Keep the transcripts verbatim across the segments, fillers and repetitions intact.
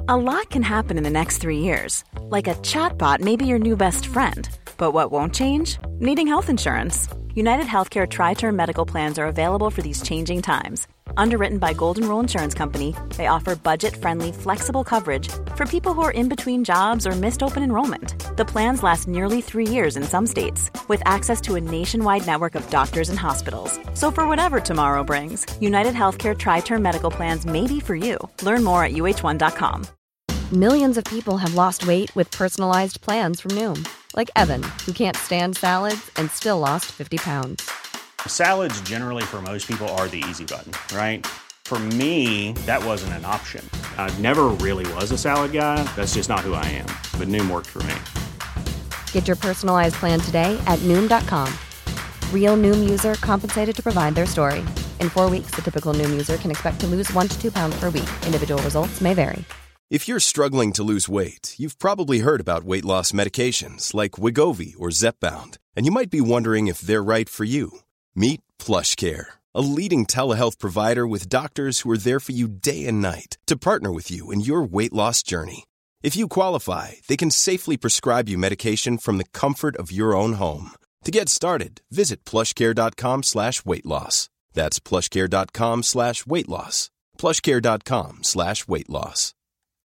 A lot can happen in the next three years. Like a chatbot may be your new best friend. But what won't change? Needing health insurance. United Healthcare Tri-Term Medical Plans are available for these changing times. Underwritten by Golden Rule Insurance Company, they offer budget-friendly, flexible coverage for people who are in between jobs or missed open enrollment. The plans last nearly three years in some states, with access to a nationwide network of doctors and hospitals. So for whatever tomorrow brings, United Healthcare Tri-Term Medical Plans may be for you. Learn more at U H one dot com. Millions of people have lost weight with personalized plans from Noom. Like Evan, who can't stand salads and still lost fifty pounds. Salads generally for most people are the easy button, right? For me, that wasn't an option. I never really was a salad guy. That's just not who I am. But Noom worked for me. Get your personalized plan today at Noom dot com. Real Noom user compensated to provide their story. In four weeks, the typical Noom user can expect to lose one to two pounds per week. Individual results may vary. If you're struggling to lose weight, you've probably heard about weight loss medications like Wegovy or Zepbound, and you might be wondering if they're right for you. Meet PlushCare, a leading telehealth provider with doctors who are there for you day and night to partner with you in your weight loss journey. If you qualify, they can safely prescribe you medication from the comfort of your own home. To get started, visit plushcare.com slash weight loss. That's plushcare.com slash weight loss. plushcare.com slash weight loss.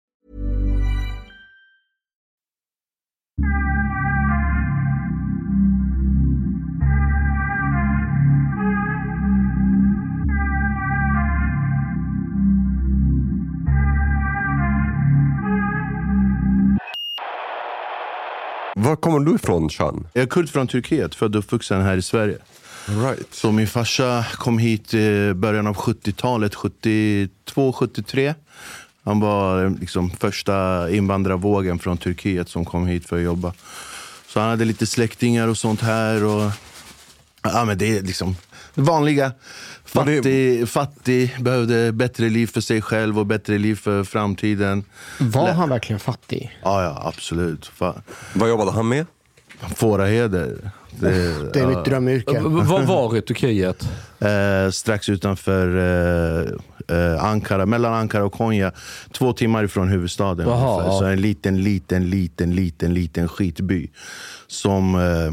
Var kommer du ifrån, Sean? Jag är kurd från Turkiet, född och uppvuxen här i Sverige. Right. Så min farsa kom hit i början av sjuttiotalet, sjuttiotvå sjuttiotre. Han var liksom första invandrarvågen från Turkiet som kom hit för att jobba. Så han hade lite släktingar och sånt här. Och ja, men det är liksom det vanliga. Fattig, det... fattig, behövde bättre liv för sig själv och bättre liv för framtiden. Var han verkligen fattig? Ja, ja, absolut. Fa- Vad jobbade han med? Fåraheder. Det, det är mitt drömyrke. Vad var i Turkiet? Eh, strax utanför eh, eh, Ankara, mellan Ankara och Konya. Två timmar ifrån huvudstaden. Aha, så en liten, liten, liten, liten, liten skitby. Som... Eh,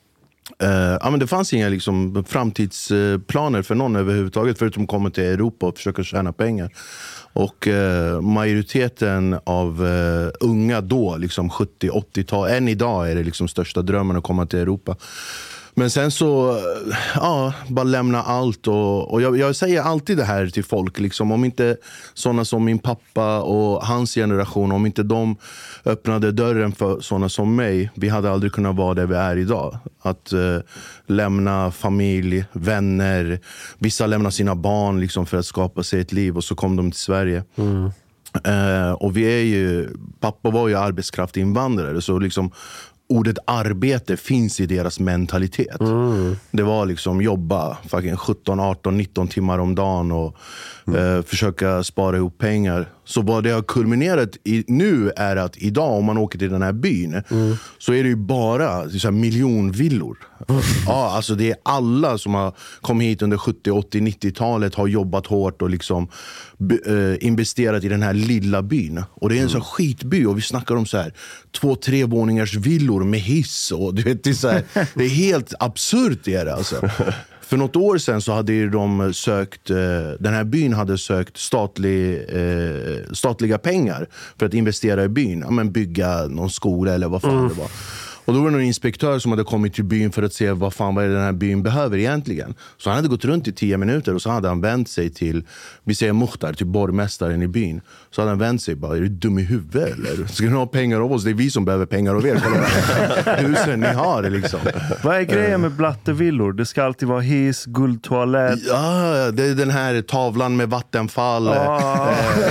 Uh, ja, men det fanns inga liksom, framtidsplaner för någon överhuvudtaget förutom att komma till Europa och försöka tjäna pengar. Och uh, majoriteten av uh, unga då, liksom sjuttio åttiotal, än idag är det liksom största drömmen att komma till Europa. Men sen så, ja, bara lämna allt. Och, och jag, jag säger alltid det här till folk, liksom, om inte sådana som min pappa och hans generation, om inte de öppnade dörren för sådana som mig, vi hade aldrig kunnat vara där vi är idag. Att eh, lämna familj, vänner, vissa lämnar sina barn liksom, för att skapa sig ett liv, och så kom de till Sverige. Mm. Eh, och vi är ju, pappa var ju arbetskraftinvandrare, så liksom ordet arbete finns i deras mentalitet. Mm. Det var liksom jobba fucking sjutton, arton, nitton timmar om dagen och mm. eh, försöka spara ihop pengar. Så vad det har kulminerat i nu är att idag, om man åker till den här byn, mm. så är det ju bara så här, miljonvillor. Mm. Ja, alltså det är alla som har kommit hit under sjuttio, åttio, nittiotalet har jobbat hårt och liksom b- eh, investerat i den här lilla byn. Och det är en mm. sån skitby, och vi snackar om så här två, tre våningars villor med hiss, och du vet, det är så här, det är helt absurt det är alltså. För något år sedan så hade de sökt, den här byn hade sökt statlig, eh, statliga pengar för att investera i byn. Ja, men bygga någon skola eller vad fan mm. det var. Och då var det någon inspektör som hade kommit till byn för att se vad fan vad är den här byn behöver egentligen. Så han hade gått runt i tio minuter och så hade han vänt sig till, vi säger Muhtar, till borgmästaren i byn. Så hade han vänt sig bara, är du dum i huvudet eller? Ska ni ha pengar av oss? Det är vi som behöver pengar av er. Kolla husen ni har det liksom. Vad är grejen med blattevillor? Det ska alltid vara hiss, guldtoalett. Ja, det är den här tavlan med vattenfall. Ah.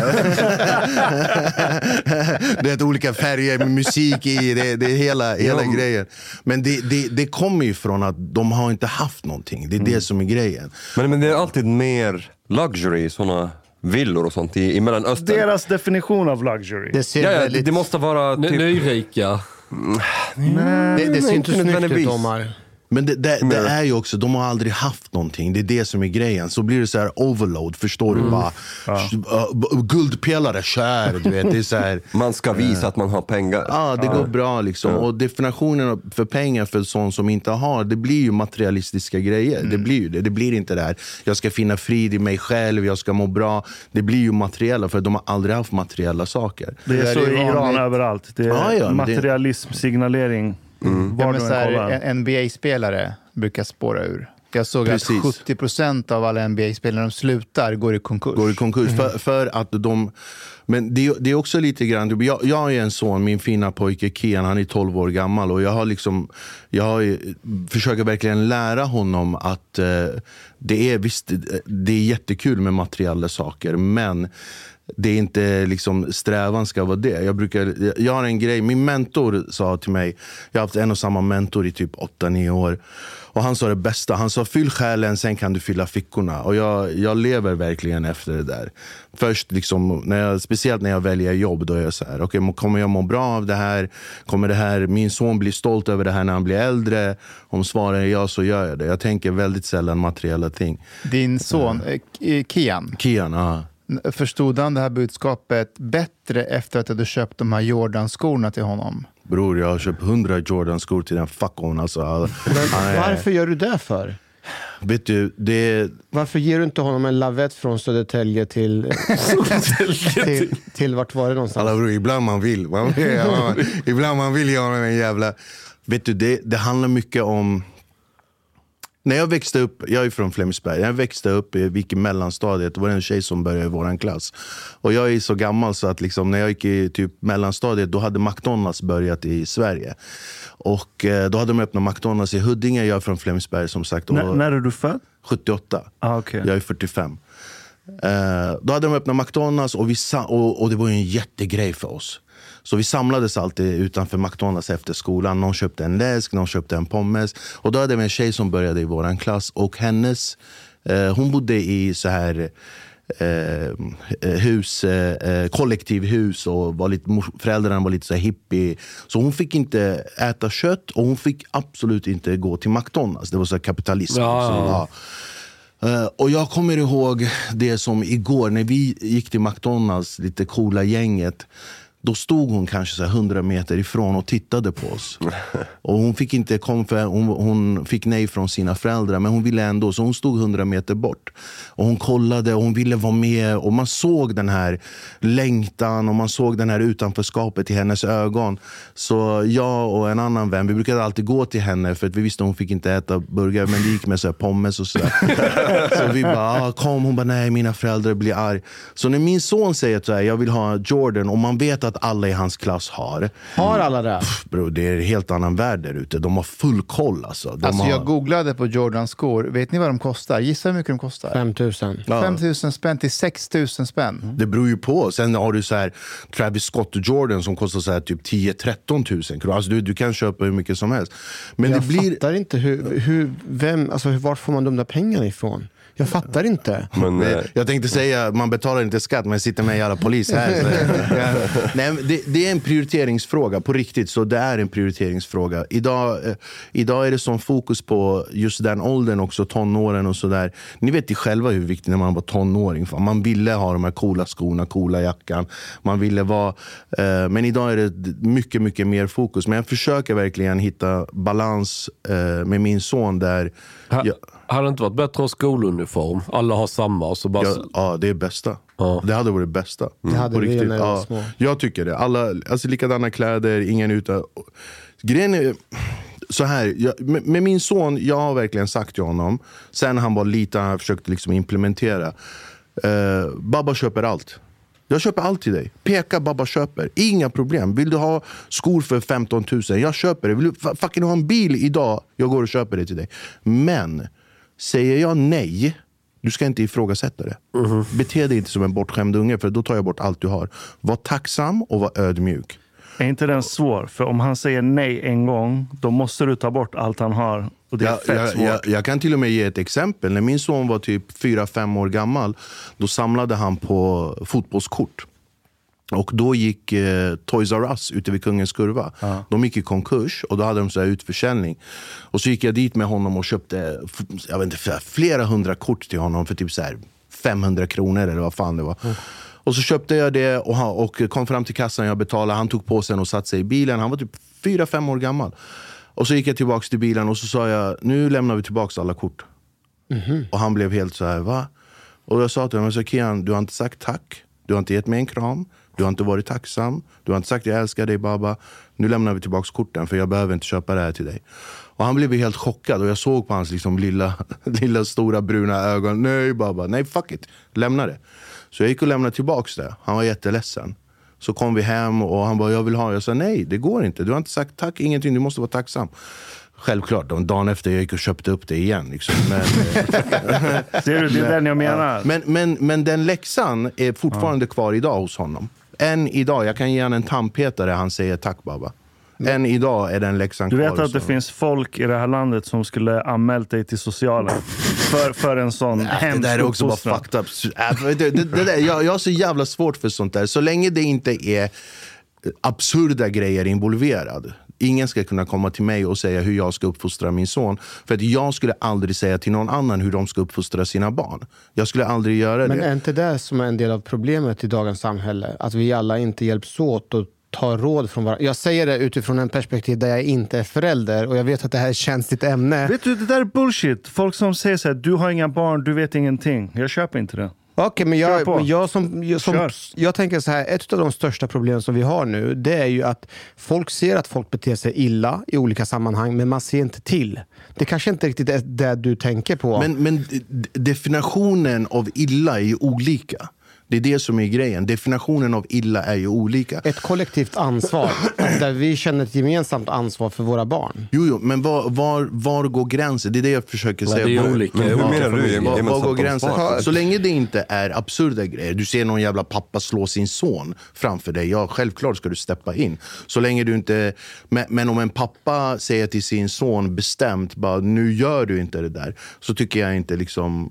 Det är olika färger med musik i. Det, det är hela, hela grejen. Men det, det, det kommer ju från att de har inte haft någonting. Det är mm. det som är grejen. Men, men det är alltid mer luxury, såna villor och sånt i, i Mellanöstern. Deras definition av luxury. Det, ser ja, ja, väldigt... det måste vara typ... nyrika. Nej, det, det ser inte snyggt ut, Omar. Men det, det, det är ju också, de har aldrig haft någonting. Det är det som är grejen. Så blir det så här overload, förstår mm. du? Bara, ja. uh, guldpelare, kär, du vet. Det är så här, man ska visa uh, att man har pengar. Ja, det ja. går bra liksom. Ja. Och definitionen för pengar för sån som inte har, det blir ju materialistiska grejer. Mm. Det blir ju det. Det blir inte där, jag ska finna frid i mig själv, jag ska må bra. Det blir ju materiella, för de har aldrig haft materiella saker. Det är, det är så i Iran vanligt. Överallt. Det är ah, ja, materialism, det... signalering. Mm. Ja, men så här, en N B A-spelare brukar spåra ur. Jag såg Precis. att sjuttio procent av alla N B A-spelare som slutar går i konkurs. Går i konkurs mm. för, för att de... Men det, det är också lite grann... Jag, jag är en son, min fina pojke Kian, han är tolv år gammal. Och jag har liksom... Jag har, försöker verkligen lära honom att eh, det är visst, det är jättekul med materiella saker, men... Det är inte liksom strävan ska vara det. Jag brukar, jag har en grej, min mentor sa till mig, jag har haft en och samma mentor i typ åtta nio år. Och han sa det bästa, han sa fyll själen, sen kan du fylla fickorna. Och jag, jag lever verkligen efter det där. Först liksom, när jag, speciellt när jag väljer jobb, då är jag så här, okej, okay, kommer jag må bra av det här? Kommer det här, min son blir stolt över det här när han blir äldre? Om svaret är ja, så gör jag det. Jag tänker väldigt sällan materiella ting. Din son, uh, Kian? Kian, ja. Förstod han det här budskapet bättre efter att du hade köpt de här Jordan-skorna till honom? Bror, jag har köpt hundra Jordan-skor till den fuckon. Alltså, är... Varför gör du det för? Vet du, det... Varför ger du inte honom en lavett från Södertälje till... till, till vart var det någonstans? Alla bror, ibland man vill. Man vill man, ibland man vill göra en jävla... Vet du, det, det handlar mycket om... När jag växte upp, jag är från Flemingsberg, jag växte upp i vilket mellanstadiet, det var en tjej som började i våran klass. Och jag är så gammal så att liksom, när jag gick i typ mellanstadiet, då hade McDonalds börjat i Sverige. Och eh, då hade de öppnat McDonalds i Huddinge, jag är från Flemingsberg som sagt. Och, N- när är du född? sjuttioåtta. Ah, okay. Jag är fyrtiofem. Eh, då hade de öppnat McDonalds och, vi sa- och, och det var ju en jättegrej för oss. Så vi samlades alltid utanför McDonalds efter skolan. Någon köpte en läsk, någon köpte en pommes. Och då hade vi en tjej som började i våran klass. Och hennes, eh, hon bodde i så här eh, hus, eh, kollektivhus. Och var lite, föräldrarna var lite så här hippie. Så hon fick inte äta kött och hon fick absolut inte gå till McDonalds. Det var så här kapitalism. Ja. Så, ja. Uh, och jag kommer ihåg det som igår när vi gick till McDonalds, lite coola gänget. Då stod hon kanske så här hundra meter ifrån och tittade på oss. Och hon fick inte kom för hon, hon fick nej från sina föräldrar, men hon ville ändå, så hon stod hundra meter bort. Och hon kollade och hon ville vara med, och man såg den här längtan och man såg den här utanförskapet i hennes ögon. Så jag och en annan vän, vi brukade alltid gå till henne för att vi visste att hon fick inte äta burgare, men det gick med så här pommes och sådär. Så vi bara, ah, kom, hon bara, nej, mina föräldrar blir arg. Så när min son säger så här, jag vill ha Jordan, och man vet att alla i hans klass har. Har alla det? Pff, bro, det är en helt annan värld där ute. De har full koll alltså. De alltså har... jag googlade på Jordan skor. Vet ni vad de kostar? Gissa hur mycket de kostar? fem tusen. Ja. fem tusen spänn till sex tusen spänn. Mm. Det beror ju på. Sen har du så här Travis Scott och Jordan som kostar så här typ tio till tretton tusen kronor. Alltså du, du kan köpa hur mycket som helst. Men jag det blir... fattar inte hur, hur, vem, alltså var får man de där pengarna ifrån? Jag fattar inte. Men, Nej, jag tänkte säga, man betalar inte skatt, men sitter med alla polis här. Så, ja. Nej, det, det är en prioriteringsfråga, på riktigt. Så det är en prioriteringsfråga. Idag, eh, idag är det som fokus på just den åldern också, tonåren och sådär. Ni vet ju själva hur viktigt när man var tonåring. Man ville ha de här coola skorna, coola jackan. Man ville vara... Eh, men idag är det mycket, mycket mer fokus. Men jag försöker verkligen hitta balans eh, med min son där... Ha, jag, hade det inte varit bättre att ha skoluniform? Alla har samma och så bara... Ja, ja, det är bästa. Ja. Det hade varit bästa. Det hade vi när jag var ja, små. Jag tycker det. Alla, alltså likadana kläder, ingen utan... Grejen är så här, jag, med, med min son, jag har verkligen sagt till honom, sen han var liten, han försökte liksom implementera. Uh, Babba köper allt. Jag köper allt till dig. Peka, Babba köper. Inga problem. Vill du ha skor för femton tusen? Jag köper det. Vill du fucking ha en bil idag? Jag går och köper det till dig. Men säger jag nej, du ska inte ifrågasätta det. Mm-hmm. Bete dig inte som en bortskämd unge, för då tar jag bort allt du har. Var tacksam och var ödmjuk. Är inte den svår? För om han säger nej en gång, då måste du ta bort allt han har. Och det är jag, fett jag, svårt. Jag, jag kan till och med ge ett exempel. När min son var typ fyra fem år gammal, då samlade han på fotbollskort. Och då gick eh, Toys R Us ute vid Kungens Kurva. Ja. De gick i konkurs och då hade de så här utförsäljning. Och så gick jag dit med honom och köpte jag vet inte, flera hundra kort till honom för typ så här femhundra kronor eller vad fan det var. Mm. Och så köpte jag det och, han, och kom fram till kassan, jag betalade. Han tog på sig och satte sig i bilen. Han var typ fyra, fem år gammal. Och så gick jag tillbaka till bilen och så sa jag, nu lämnar vi tillbaka alla kort. Mm-hmm. Och han blev helt så här, va? Och jag sa till honom, jag sa, Kian, du har inte sagt tack. Du har inte gett mig en kram. Du har inte varit tacksam. Du har inte sagt, jag älskar dig, baba. Nu lämnar vi tillbaka korten för jag behöver inte köpa det här till dig. Och han blev helt chockad och jag såg på hans liksom lilla, lilla stora bruna ögon. Nej, baba. Nej, fuck it. Lämna det. Så jag gick och lämnade tillbaka det. Han var jätteledsen. Så kom vi hem och han bara, jag vill ha. Jag sa, nej, det går inte. Du har inte sagt tack, ingenting. Du måste vara tacksam. Självklart, och dagen efter jag gick och köpte upp det igen. Liksom. Men, Ser du, det är den jag menar. Men, men, men den läxan är fortfarande kvar idag hos honom. Än idag, jag kan ge han en tandpetare, han säger tack, baba. Än idag är den läxan kvar. Du vet kvar att det finns folk i det här landet som skulle anmält dig till socialen för, för en sån äh, hemsk det där är också bara fucked up. Äh, det, det, det där, jag, jag har så jävla svårt för sånt där. Så länge det inte är absurda grejer involverade. Ingen ska kunna komma till mig och säga hur jag ska uppfostra min son. För att jag skulle aldrig säga till någon annan hur de ska uppfostra sina barn. Jag skulle aldrig göra Men det. Men är inte det som är en del av problemet i dagens samhälle? Att vi alla inte hjälps åt och tar råd från varandra. Jag säger det utifrån en perspektiv där jag inte är förälder. Och jag vet att det här är ett känsligt ämne. Vet du, det där är bullshit. Folk som säger så här, du har inga barn, du vet ingenting. Jag köper inte det. Okej, okay, men, jag, men jag, som, jag, som, jag tänker så här, ett av de största problemen som vi har nu, det är ju att folk ser att folk beter sig illa i olika sammanhang, men man ser inte till. Det kanske inte riktigt är det du tänker på. Men, men definitionen av illa är ju olika. Det är det som är grejen. Definitionen av illa är ju olika. Ett kollektivt ansvar. Där vi känner ett gemensamt ansvar för våra barn. Jo, jo men var, var, var går gränsen? Det är det jag försöker säga. Det är olika. Men, hur menar du? Var, var går gränsen? Så länge det inte är absurda grejer. Du ser någon jävla pappa slå sin son framför dig. Ja, självklart ska du steppa in. Så länge du inte... Men, men om en pappa säger till sin son bestämt, bara, nu gör du inte det där. Så tycker jag inte liksom...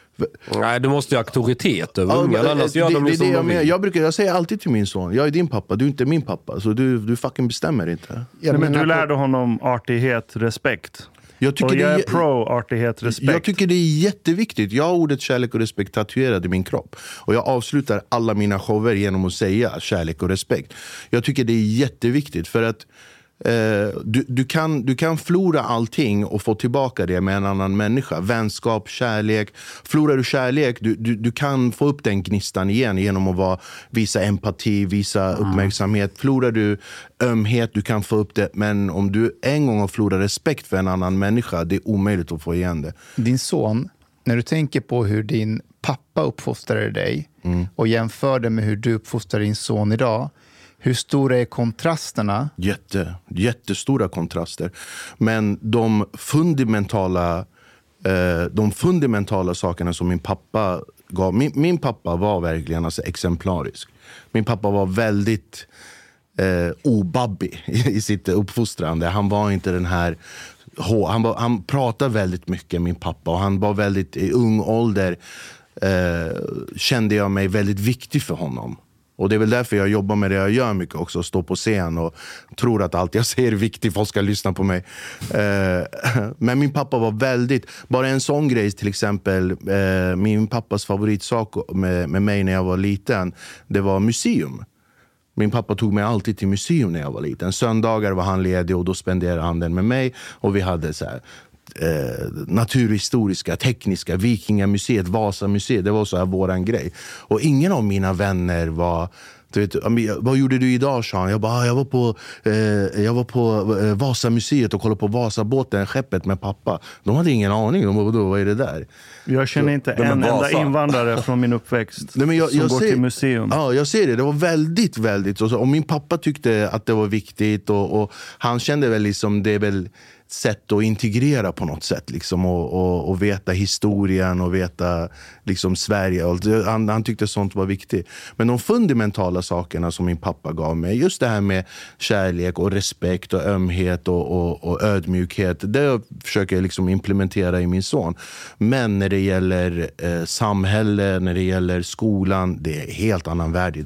Nej, du måste ju ha auktoritet över ja, ungarna, annars det, gör de det, liksom det jag, de vill. jag, brukar, jag säger alltid till min son, jag är din pappa, du är inte min pappa. Så du, du fucking bestämmer inte. Ja, men du lärde honom artighet, respekt. Jag tycker och jag är det, pro artighet, respekt. Jag tycker det är jätteviktigt. Jag har ordet kärlek och respekt tatuerad i min kropp. Och jag avslutar alla mina shower genom att säga kärlek och respekt. Jag tycker det är jätteviktigt för att Uh, du, du, kan, du kan förlora allting och få tillbaka det med en annan människa. Vänskap, kärlek. Förlorar du kärlek, du, du, du kan få upp den gnistan igen genom att vara, visa empati, visa mm. uppmärksamhet. Förlorar du ömhet, du kan få upp det. Men om du en gång har förlorat respekt för en annan människa, det är omöjligt att få igen det. Din son, när du tänker på hur din pappa uppfostrade dig mm. och jämför det med hur du uppfostrar din son idag, hur stora är kontrasterna? Jätte, jättestora kontraster. Men de fundamentala, eh, de fundamentala sakerna som min pappa gav... Min, min pappa var verkligen alltså exemplarisk. Min pappa var väldigt eh, obabbig i, i sitt uppfostrande. Han var inte den här... Han, var, han pratade väldigt mycket, min pappa. Och han var väldigt i ung ålder. Eh, kände jag mig väldigt viktig för honom. Och det är väl därför jag jobbar med det jag gör mycket också. Stå på scen och tror att allt jag säger är viktigt. Folk ska lyssna på mig. Eh, men min pappa var väldigt... Bara en sån grej till exempel. Eh, min pappas favoritsak med, med mig när jag var liten. Det var museum. Min pappa tog mig alltid till museum när jag var liten. Söndagar var han ledig och då spenderade han den med mig. Och vi hade så här... Eh, naturhistoriska, tekniska, Vikingamuseet, Vasamuseet, det var så här våran grej. Och ingen av mina vänner var, du vet, vad gjorde du idag, Sean? Jag bara, jag var på eh, jag var på eh, Vasamuseet och kollade på Vasabåten, skeppet med pappa. De hade ingen aning, de bara, vad är det där? Jag känner inte så, en enda invandrare från min uppväxt Nej, men jag, som jag går ser, till museum. Ja, jag ser det. Det var väldigt, väldigt. Och, så, och min pappa tyckte att det var viktigt och, och han kände väl liksom, det är väl sätt att integrera på något sätt liksom, och, och, och veta historien och veta liksom Sverige. Och han, han tyckte sånt var viktigt. Men de fundamentala sakerna som min pappa gav mig, just det här med kärlek och respekt och ömhet och, och, och ödmjukhet, det försöker jag liksom implementera i min son. Men när det gäller eh, samhälle, när det gäller skolan, det är en helt annan värld idag.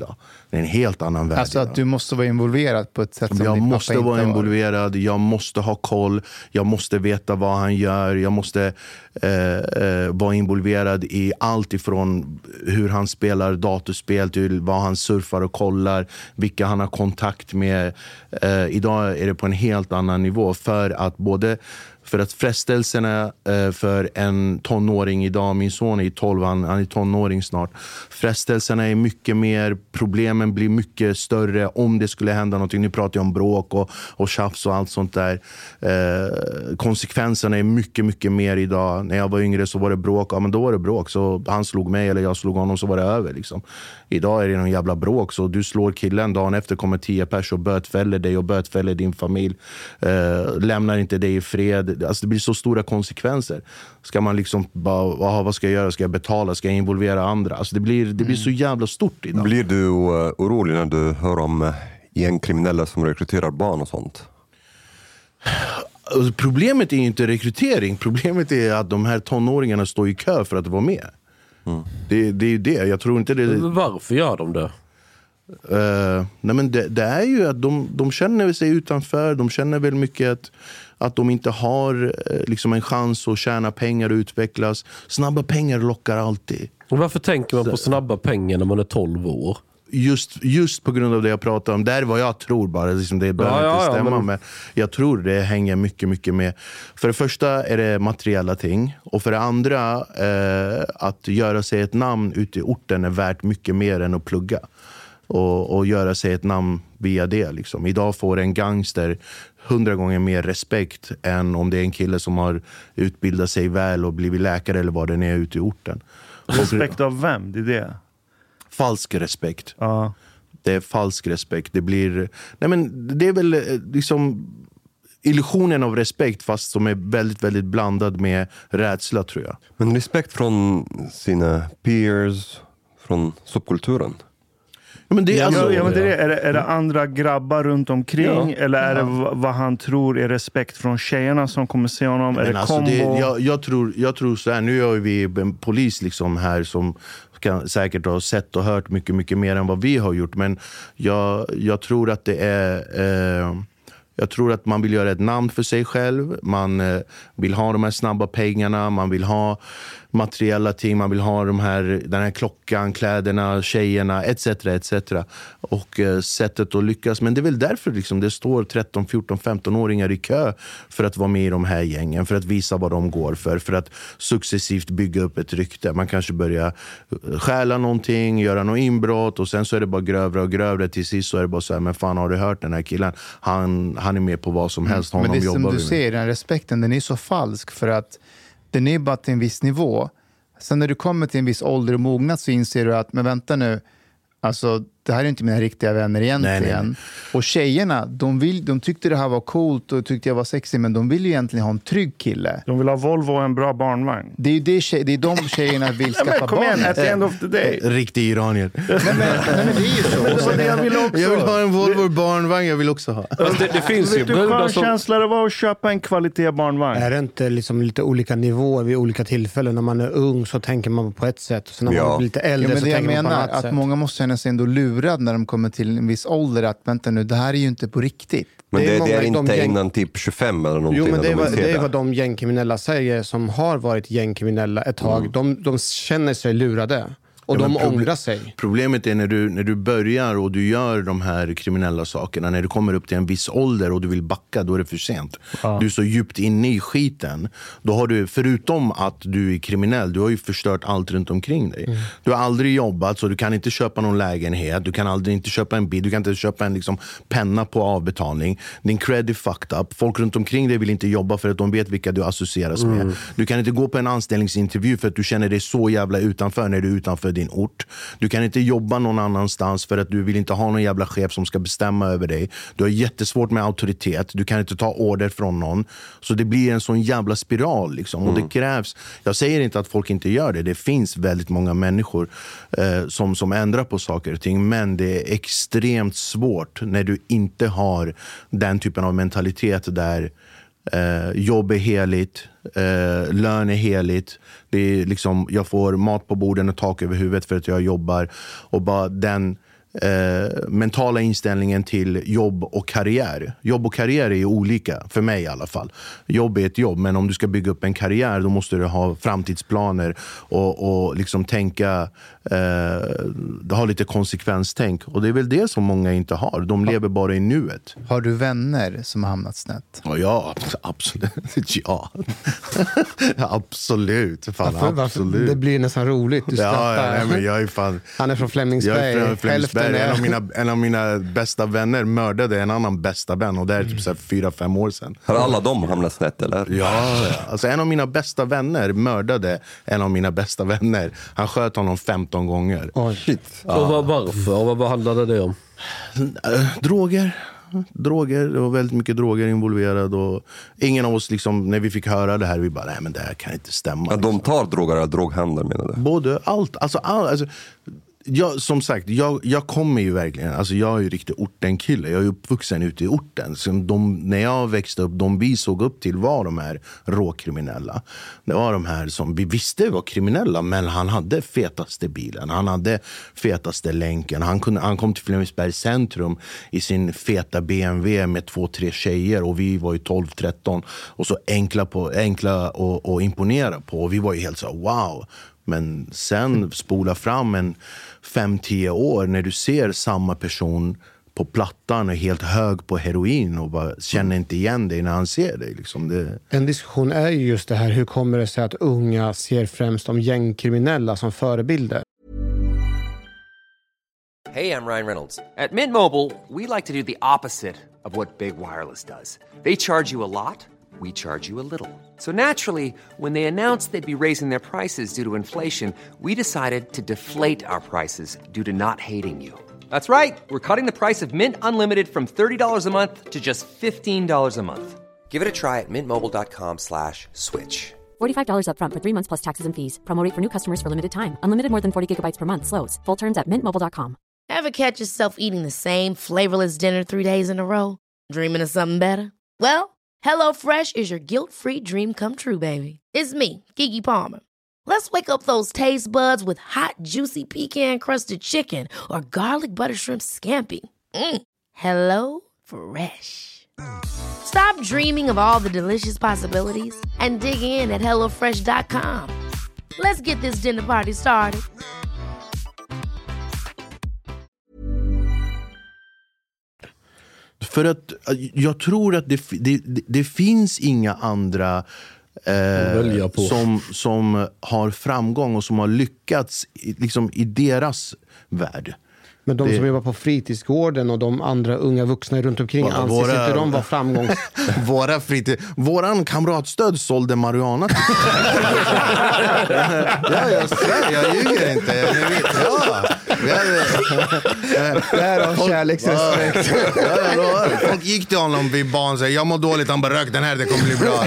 Det är en helt annan värld. Alltså att du måste vara involverad på ett sätt som jag din måste pappa vara inte involverad, jag måste ha koll, jag måste veta vad han gör, jag måste eh, eh, vara involverad i allt ifrån hur han spelar datorspel till vad han surfar och kollar, vilka han har kontakt med. Eh, idag är det på en helt annan nivå för att både För att frestelserna eh, för en tonåring idag, min son är tolv, han, han är tonåring snart. Frestelserna är mycket mer, problemen blir mycket större om det skulle hända någonting. Nu pratar jag om bråk och, och tjafs och allt sånt där. Eh, konsekvenserna är mycket, mycket mer idag. När jag var yngre så var det bråk, ja men då var det bråk. Så han slog mig eller jag slog honom så var det över liksom. Idag är det någon jävla bråk, så du slår killen, dagen efter kommer tio pers och bötfäller dig och bötfäller din familj. Eh, lämnar inte dig i fred. Alltså det blir så stora konsekvenser. Ska man liksom bara, aha, vad ska jag göra? Ska jag betala? Ska jag involvera andra? Alltså det blir, det blir så jävla stort idag. Blir du uh, orolig när du hör om uh, gängkriminella som rekryterar barn och sånt? Alltså, problemet är inte rekrytering. Problemet är att de här tonåringarna står i kö för att vara med. Mm. Det, det är det. Jag tror inte det... Varför gör de det? Uh, nej men det, det är ju att de, de känner sig utanför. De känner väl mycket att, att de inte har uh, liksom en chans att tjäna pengar och utvecklas. Snabba pengar lockar alltid. Och varför tänker man på snabba pengar när man är tolv år? Just, just på grund av det jag pratar om. Där vad jag tror bara. Liksom det behöver ja, inte ja, stämma. ja, men... men jag tror det hänger mycket, mycket med. För det första är det materiella ting. Och för det andra uh, att göra sig ett namn ute i orten är värt mycket mer än att plugga. Och, och göra sig ett namn via det. Liksom. Idag får en gangster hundra gånger mer respekt än om det är en kille som har utbildat sig väl och blivit läkare eller vad den är ute i orten. Respekt av vem? Det är det? Falsk respekt. Ja. Det är falsk respekt. Det blir... Nej men det är väl liksom illusionen av respekt fast som är väldigt, väldigt blandad med rädsla tror jag. Men respekt från sina peers, från subkulturen? Ja, men det är, alltså, ja, ja, men det är, är, det, är det andra grabbar runt omkring ja. eller är det v- vad han tror är respekt från tjejerna som kommer se honom? Är det alltså kombo? Det, jag, jag, tror, jag tror så här, nu är vi en polis liksom här som kan säkert ha sett och hört mycket, mycket mer än vad vi har gjort. Men jag, jag tror att det är... Eh, Jag tror att man vill göra ett namn för sig själv. Man eh, vill ha de här snabba pengarna. Man vill ha materiella ting. Man vill ha de här, den här klockan, kläderna, tjejerna, et cetera et cetera. Och eh, sättet att lyckas. Men det är väl därför liksom, det står tretton, fjorton, femton-åringar i kö för att vara med i de här gängen. För att visa vad de går för. För att successivt bygga upp ett rykte. Man kanske börjar stjäla någonting, göra något inbrott. Och sen så är det bara grövre och grövre. Till sist så är det bara så här, men fan har du hört den här killen? Han, han är med på vad som helst. Mm. Men det är som du med. ser, den respekten, den är så falsk för att den är bara till en viss nivå. Sen när du kommer till en viss ålder och mognad så inser du att, men vänta nu, alltså det här är inte mina riktiga vänner egentligen. Nej, nej, nej. Och tjejerna, de, vill, de tyckte det här var coolt och tyckte jag var sexig, men de vill ju egentligen ha en trygg kille. De vill ha Volvo och en bra barnvagn. Det är ju det, tjej, det är de tjejerna vill skaffa ja, kom igen, barn. At the end of the day. Riktig iranier. Nej, men, nej, men det är ju så. Men det var det jag vill också. Jag vill ha en Volvo barnvagn, jag vill också ha. Alltså, det, det finns vet ju du vad som... känsla det var att köpa en kvalitet barnvagn? Är det inte liksom lite olika nivåer vid olika tillfällen? När man är ung så tänker man på ett sätt. Och sen när ja. man blir lite äldre ja, men så det tänker jag man på menar, ett annat att sätt. många måste känna sig ändå lurad när de kommer till en viss ålder. Att vänta nu, det här är ju inte på riktigt. Men det, det är, det är många, inte de gäng... innan typ tjugofem eller någonting. Jo, men det är, de vad, det är det. vad de gängkriminella säger som har varit gängkriminella ett tag. Mm. De, de känner sig lurade. Och ja, de proble- ångrar sig. Problemet är när du, när du börjar och du gör de här kriminella sakerna. När du kommer upp till en viss ålder och du vill backa, då är det för sent. Ja. Du är så djupt inne i skiten. Då har du, förutom att du är kriminell, du har ju förstört allt runt omkring dig. Mm. Du har aldrig jobbat, så du kan inte köpa någon lägenhet. Du kan aldrig inte köpa en bil. Du kan inte köpa en liksom, penna på avbetalning. Din cred är fucked up. Folk runt omkring dig vill inte jobba för att de vet vilka du associeras med. Mm. Du kan inte gå på en anställningsintervju för att du känner dig så jävla utanför när du är utanför din ort. Du kan inte jobba någon annanstans för att du vill inte ha någon jävla chef som ska bestämma över dig. Du har jättesvårt med auktoritet. Du kan inte ta order från någon. Så det blir en sån jävla spiral liksom. Mm. Och det krävs, jag säger inte att folk inte gör det. Det finns väldigt många människor eh, som, som ändrar på saker och ting. Men det är extremt svårt när du inte har den typen av mentalitet där Eh, jobb är heligt, eh, lön är heligt. Det är liksom, jag får mat på borden och tak över huvudet för att jag jobbar. Och bara den, eh, mentala inställningen till jobb och karriär. Jobb och karriär är ju olika, för mig i alla fall. Jobb är ett jobb, men om du ska bygga upp en karriär då måste du ha framtidsplaner och, och liksom tänka, eh, ha lite konsekvenstänk. Och det är väl det som många inte har. De lever bara i nuet. Har du vänner som har hamnat snett? Ja, absolut. Ja, absolut. Fan, varför, absolut. Varför? Det blir nästan roligt. Du ja, ja, nej, men jag är fan, Han är från Flemingsberg. jag är från Flemingsberg. Är... En, av mina, en av mina bästa vänner mördade en annan bästa vän. Och det är typ så här fyra, fem år sedan. Har alla de hamnat snett eller? Ja, alltså en av mina bästa vänner mördade en av mina bästa vänner. Han sköt honom femton gånger. Oh, shit. Ja. Och var, varför? Vad, vad handlade det om? Droger. Droger, det var väldigt mycket droger involverad och ingen av oss liksom, när vi fick höra det här, vi bara, nej men det här kan inte stämma. Ja, de tar droger eller droghandel menar du? Både allt, alltså, all, alltså jag, som sagt, jag, jag kommer ju verkligen, alltså jag är ju riktigt ortenkille, jag är uppvuxen ute i orten. Så de, när jag växte upp, de vi såg upp till var de här råkriminella. Det var de här som vi visste var kriminella, men han hade fetaste bilen, han hade fetaste länken, han, kunde, han kom till Flemingsbergs centrum i sin feta B M W med två, tre tjejer och vi var ju tolv, tretton och så enkla, på, enkla och, och imponera på och vi var ju helt så wow. Men sen spola fram en fem, tio år när du ser samma person på plattan och helt hög på heroin och bara känner inte igen dig när han ser dig. Liksom det... En diskussion är ju just det här, hur kommer det sig att unga ser främst de gängkriminella som förebilder? Hey, I'm Ryan Reynolds. At Mint Mobile, we like to do the opposite of what Big Wireless does. They charge you a lot. We charge you a little. So naturally, when they announced they'd be raising their prices due to inflation, we decided to deflate our prices due to not hating you. That's right. We're cutting the price of Mint Unlimited from thirty dollars a month to just fifteen dollars a month. Give it a try at mintmobile.com slash switch. forty-five dollars up front for three months plus taxes and fees. Promo rate for new customers for limited time. Unlimited more than forty gigabytes per month. Slows full terms at mint mobile dot com. Ever catch yourself eating the same flavorless dinner three days in a row? Dreaming of something better? Well, HelloFresh is your guilt-free dream come true, baby. It's me, Keke Palmer. Let's wake up those taste buds with hot, juicy pecan-crusted chicken or garlic butter shrimp scampi. Mm. Hello Fresh. Stop dreaming of all the delicious possibilities and dig in at hello fresh dot com. Let's get this dinner party started. För att jag tror att det, det, det finns inga andra eh, som, som har framgång och som har lyckats liksom, i deras värld. Men de det... som jobbar på fritidsgården och de andra unga vuxna runt omkring, Våra... anses inte de var framgångs... Våra fritid... Våran kamratstöd sålde marijuana. Ja, jag svär, jag ljuger inte. Ni vet, ja. Det här har kärleksrespekt. Ja, ja, folk gick till honom vid barn och sa, jag mår dåligt, han bara rök den här, det kommer bli bra.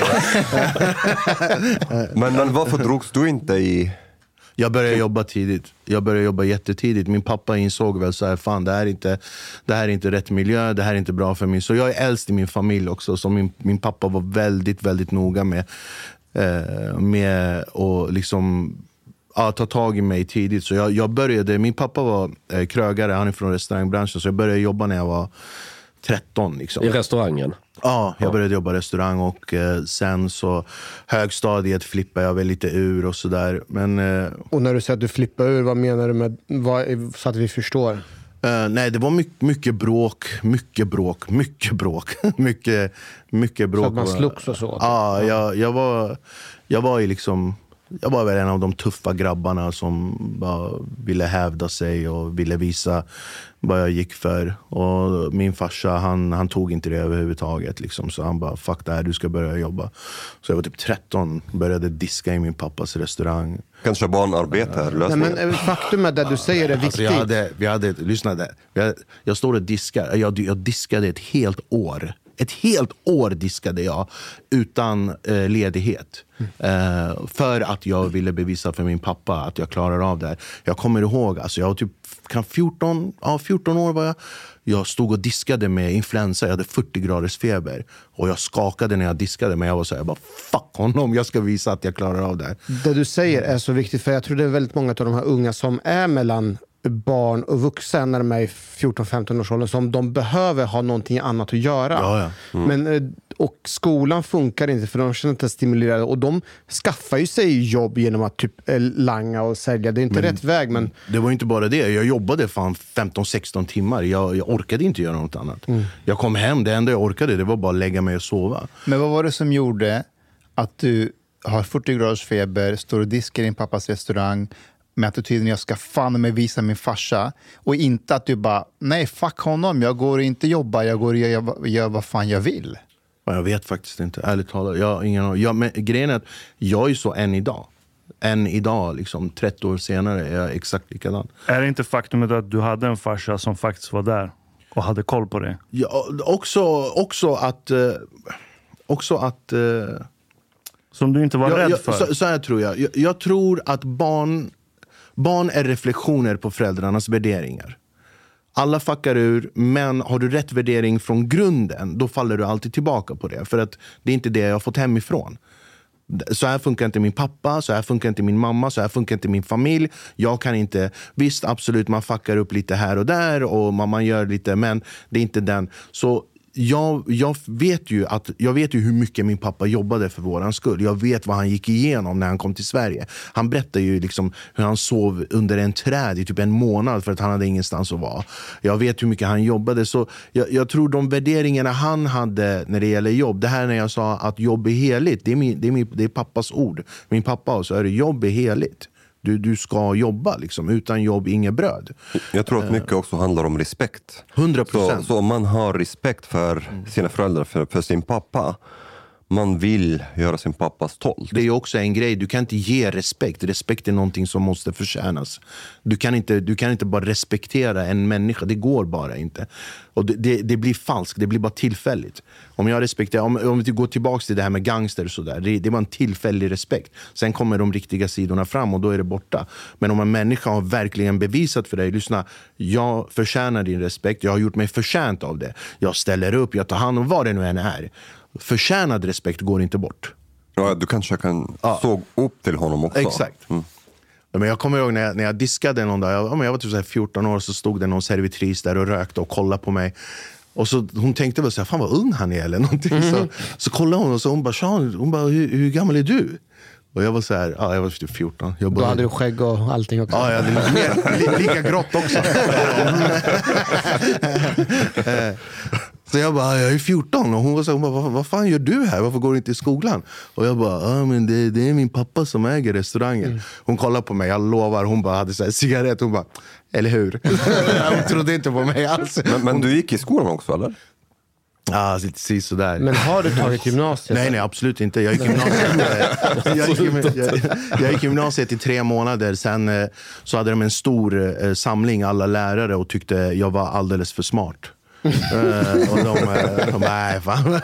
men, men varför drogs du inte i... Jag började jobba tidigt. Jag började jobba jättetidigt. Min pappa insåg väl så här, fan det här är inte, det här är inte rätt miljö, det här är inte bra för mig. Så jag är äldst i min familj också. Så min, min pappa var väldigt, väldigt noga med, eh, med att liksom, ja, ta tag i mig tidigt. Så jag, jag började, min pappa var eh, krögare, han är från restaurangbranschen. Så jag började jobba när jag var tretton. Liksom. I restaurangen? Ja, jag började jobba i restaurang och eh, sen så högstadiet flippade jag väl lite ur och sådär. Men, eh, och när du säger att du flippar ur, vad menar du med, vad, så att vi förstår? Uh, nej, det var mycket, mycket bråk, mycket bråk, mycket bråk, mycket, mycket bråk. Så att man slogs och så? Ja, jag, jag var, jag var ju liksom... Jag var väl en av de tuffa grabbarna som bara ville hävda sig och ville visa vad jag gick för. Och min farsa, han, han tog inte det överhuvudtaget. Liksom. Så han bara, fuck det här, du ska börja jobba. Så jag var typ tretton, började diska i min pappas restaurang. Kanske barnarbetare. Nej, men faktum är att det du säger är viktigt. Alltså jag hade, vi hade, lyssna där. Jag, jag står och diskar, jag, jag diskade ett helt år. Ett helt år diskade jag utan eh, ledighet. Mm. Eh, för att jag ville bevisa för min pappa att jag klarar av det här. Jag kommer ihåg, alltså jag var typ kan fjorton, ja, fjorton år var jag. Jag stod och diskade med influensa. Jag hade fyrtio graders feber. Och jag skakade när jag diskade. Men jag var så här, jag bara, fuck honom. Jag ska visa att jag klarar av det här. Det du säger är så viktigt. För jag tror det är väldigt många av de här unga som är mellan barn och vuxna när de är i fjorton femton års åldern som de behöver ha någonting annat att göra. Ja, ja. Mm. Men, och skolan funkar inte för de känner inte stimulerade och de skaffar ju sig jobb genom att typ langa och sälja. Det är inte men, rätt väg. Men... Det var inte bara det. Jag jobbade fan femton sexton timmar. Jag, jag orkade inte göra något annat. Mm. Jag kom hem, det enda jag orkade det var bara lägga mig och sova. Men vad var det som gjorde att du har fyrtio graders feber, står och diskar i din pappas restaurang med attityden jag ska fan med visa min farsa och inte att du bara, nej fuck honom, jag går inte jobba, jag går och gör, gör vad fan jag vill. Jag vet faktiskt inte, ärligt talat. Jag har ingen aning. Jag, men grejen är att jag är så än idag. Än idag, liksom trettio år senare, är jag exakt likadan. Är det inte faktumet att du hade en farsa som faktiskt var där och hade koll på det? Ja, också, också att... Eh, också att... Eh, som du inte var jag, rädd jag, för? Så, så här tror jag. jag. Jag tror att barn... Barn är reflektioner på föräldrarnas värderingar. Alla fuckar ur, men har du rätt värdering från grunden, då faller du alltid tillbaka på det. För att det är inte det jag har fått hemifrån. Så här funkar inte min pappa, så här funkar inte min mamma, så här funkar inte min familj. Jag kan inte, visst absolut man fuckar upp lite här och där och man, man gör lite, men det är inte den. Så Jag, jag vet ju att jag vet ju hur mycket min pappa jobbade för våran skull. Jag vet vad han gick igenom när han kom till Sverige. Han berättade ju liksom hur han sov under en träd i typ en månad för att han hade ingenstans att vara. Jag vet hur mycket han jobbade. Så jag, jag tror de värderingarna han hade när det gäller jobb. Det här när jag sa att jobb är heligt. Det är, min, det är, min, det är pappas ord. Min pappa sa att jobb är heligt. Du, du ska jobba liksom. Utan jobb, inget bröd. Jag tror att mycket också handlar om respekt. hundra procent. Så, så om man har respekt för sina föräldrar, för, för sin pappa, man vill göra sin pappa stolt. Det är också en grej, du kan inte ge respekt. Respekt är någonting som måste förtjänas. Du kan inte, du kan inte bara respektera en människa, det går bara inte. Och det, det, det blir falskt, det blir bara tillfälligt. Om jag respekterar, om, om vi går tillbaka till det här med gangster och sådär, det, det var en tillfällig respekt. Sen kommer de riktiga sidorna fram och då är det borta. Men om en människa har verkligen bevisat för dig, lyssna, jag förtjänar din respekt, jag har gjort mig förtjänt av det. Jag ställer upp, jag tar hand om vad det nu än är. Förtjänad respekt går inte bort. Ja, du kanske kan ja. såg upp till honom också. Exakt. Mm. Men jag kommer ihåg när jag, när jag diskade någon dag, jag, jag var typ så här fjorton år, så stod det någon servitris där och rökte och kollade på mig. Och så hon tänkte väl så här, fan vad ung han är eller någonting. Mm. Så, så kollade hon och så hon bara, Sean, hon bara hur, hur gammal är du? Och jag var så här, ja jag var typ fjorton. Jag bara, då hade du skägg och allting också. Ja, jag hade mer, li, lika grått också. Så jag bara, jag är fjorton. Och hon var så, hon bara, vad, vad fan gör du här? Varför går du inte i skolan? Och jag bara, ja men det, det är min pappa som äger restaurangen. Mm. Hon kollade på mig, jag lovar. Hon bara hade så här cigarett. Hon bara, eller hur? Hon trodde inte på mig alls. Men, men du gick i skolan också, eller? Ja, lite sådär. Men har du tagit gymnasiet? Nej, nej, absolut inte. Jag gick gymnasiet, jag gick, jag, jag gick gymnasiet i tre månader. Sen så hade de en stor eh, samling, alla lärare, och tyckte jag var alldeles för smart. uh, och de, de nej, fan.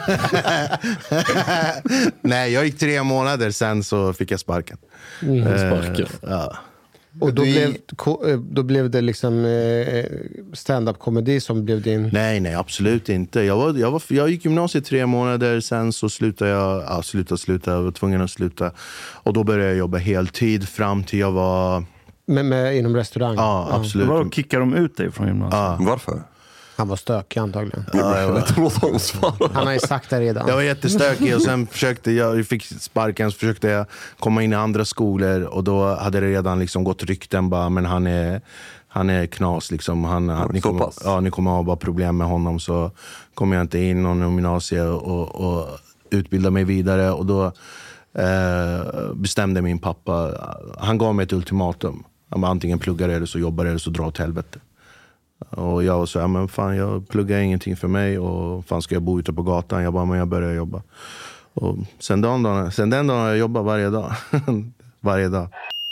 Nej, jag gick tre månader, sen så fick jag sparken. Mm, sparken. Uh, ja. Och då blev, då blev det liksom stand-up-komedi som blev din... Nej, nej, absolut inte. Jag, var, jag, var, jag gick gymnasiet tre månader, sen så slutade jag, ja, sluta, sluta, jag var tvungen att sluta. Och då började jag jobba heltid fram till jag var... Med, med, inom restaurang? Ja, absolut. Var då kickade de ut dig från gymnasiet? Ja. Varför? Han var stökig antagligen. Ja, jag var... Han har ju sagt det redan. Jag var jättestökig och sen försökte jag, jag fick sparken, så försökte jag komma in i andra skolor, och då hade det redan liksom gått rykten bara, men han är, han är knas liksom. Han, han, ni, kommer, ja, ni kommer ha bara problem med honom, så kommer jag inte in någon gymnasie och, och utbilda mig vidare. Och då eh, bestämde min pappa, han gav mig ett ultimatum. Han bara, antingen pluggar eller så jobbar eller så drar åt helvete. Och jag var så här, men fan, jag pluggar ingenting för mig, och fan ska jag bo ute på gatan? Jag bara, men jag börjar jobba. Och sen, dagen, sen den dagen har jag jobbat varje dag. Varje dag.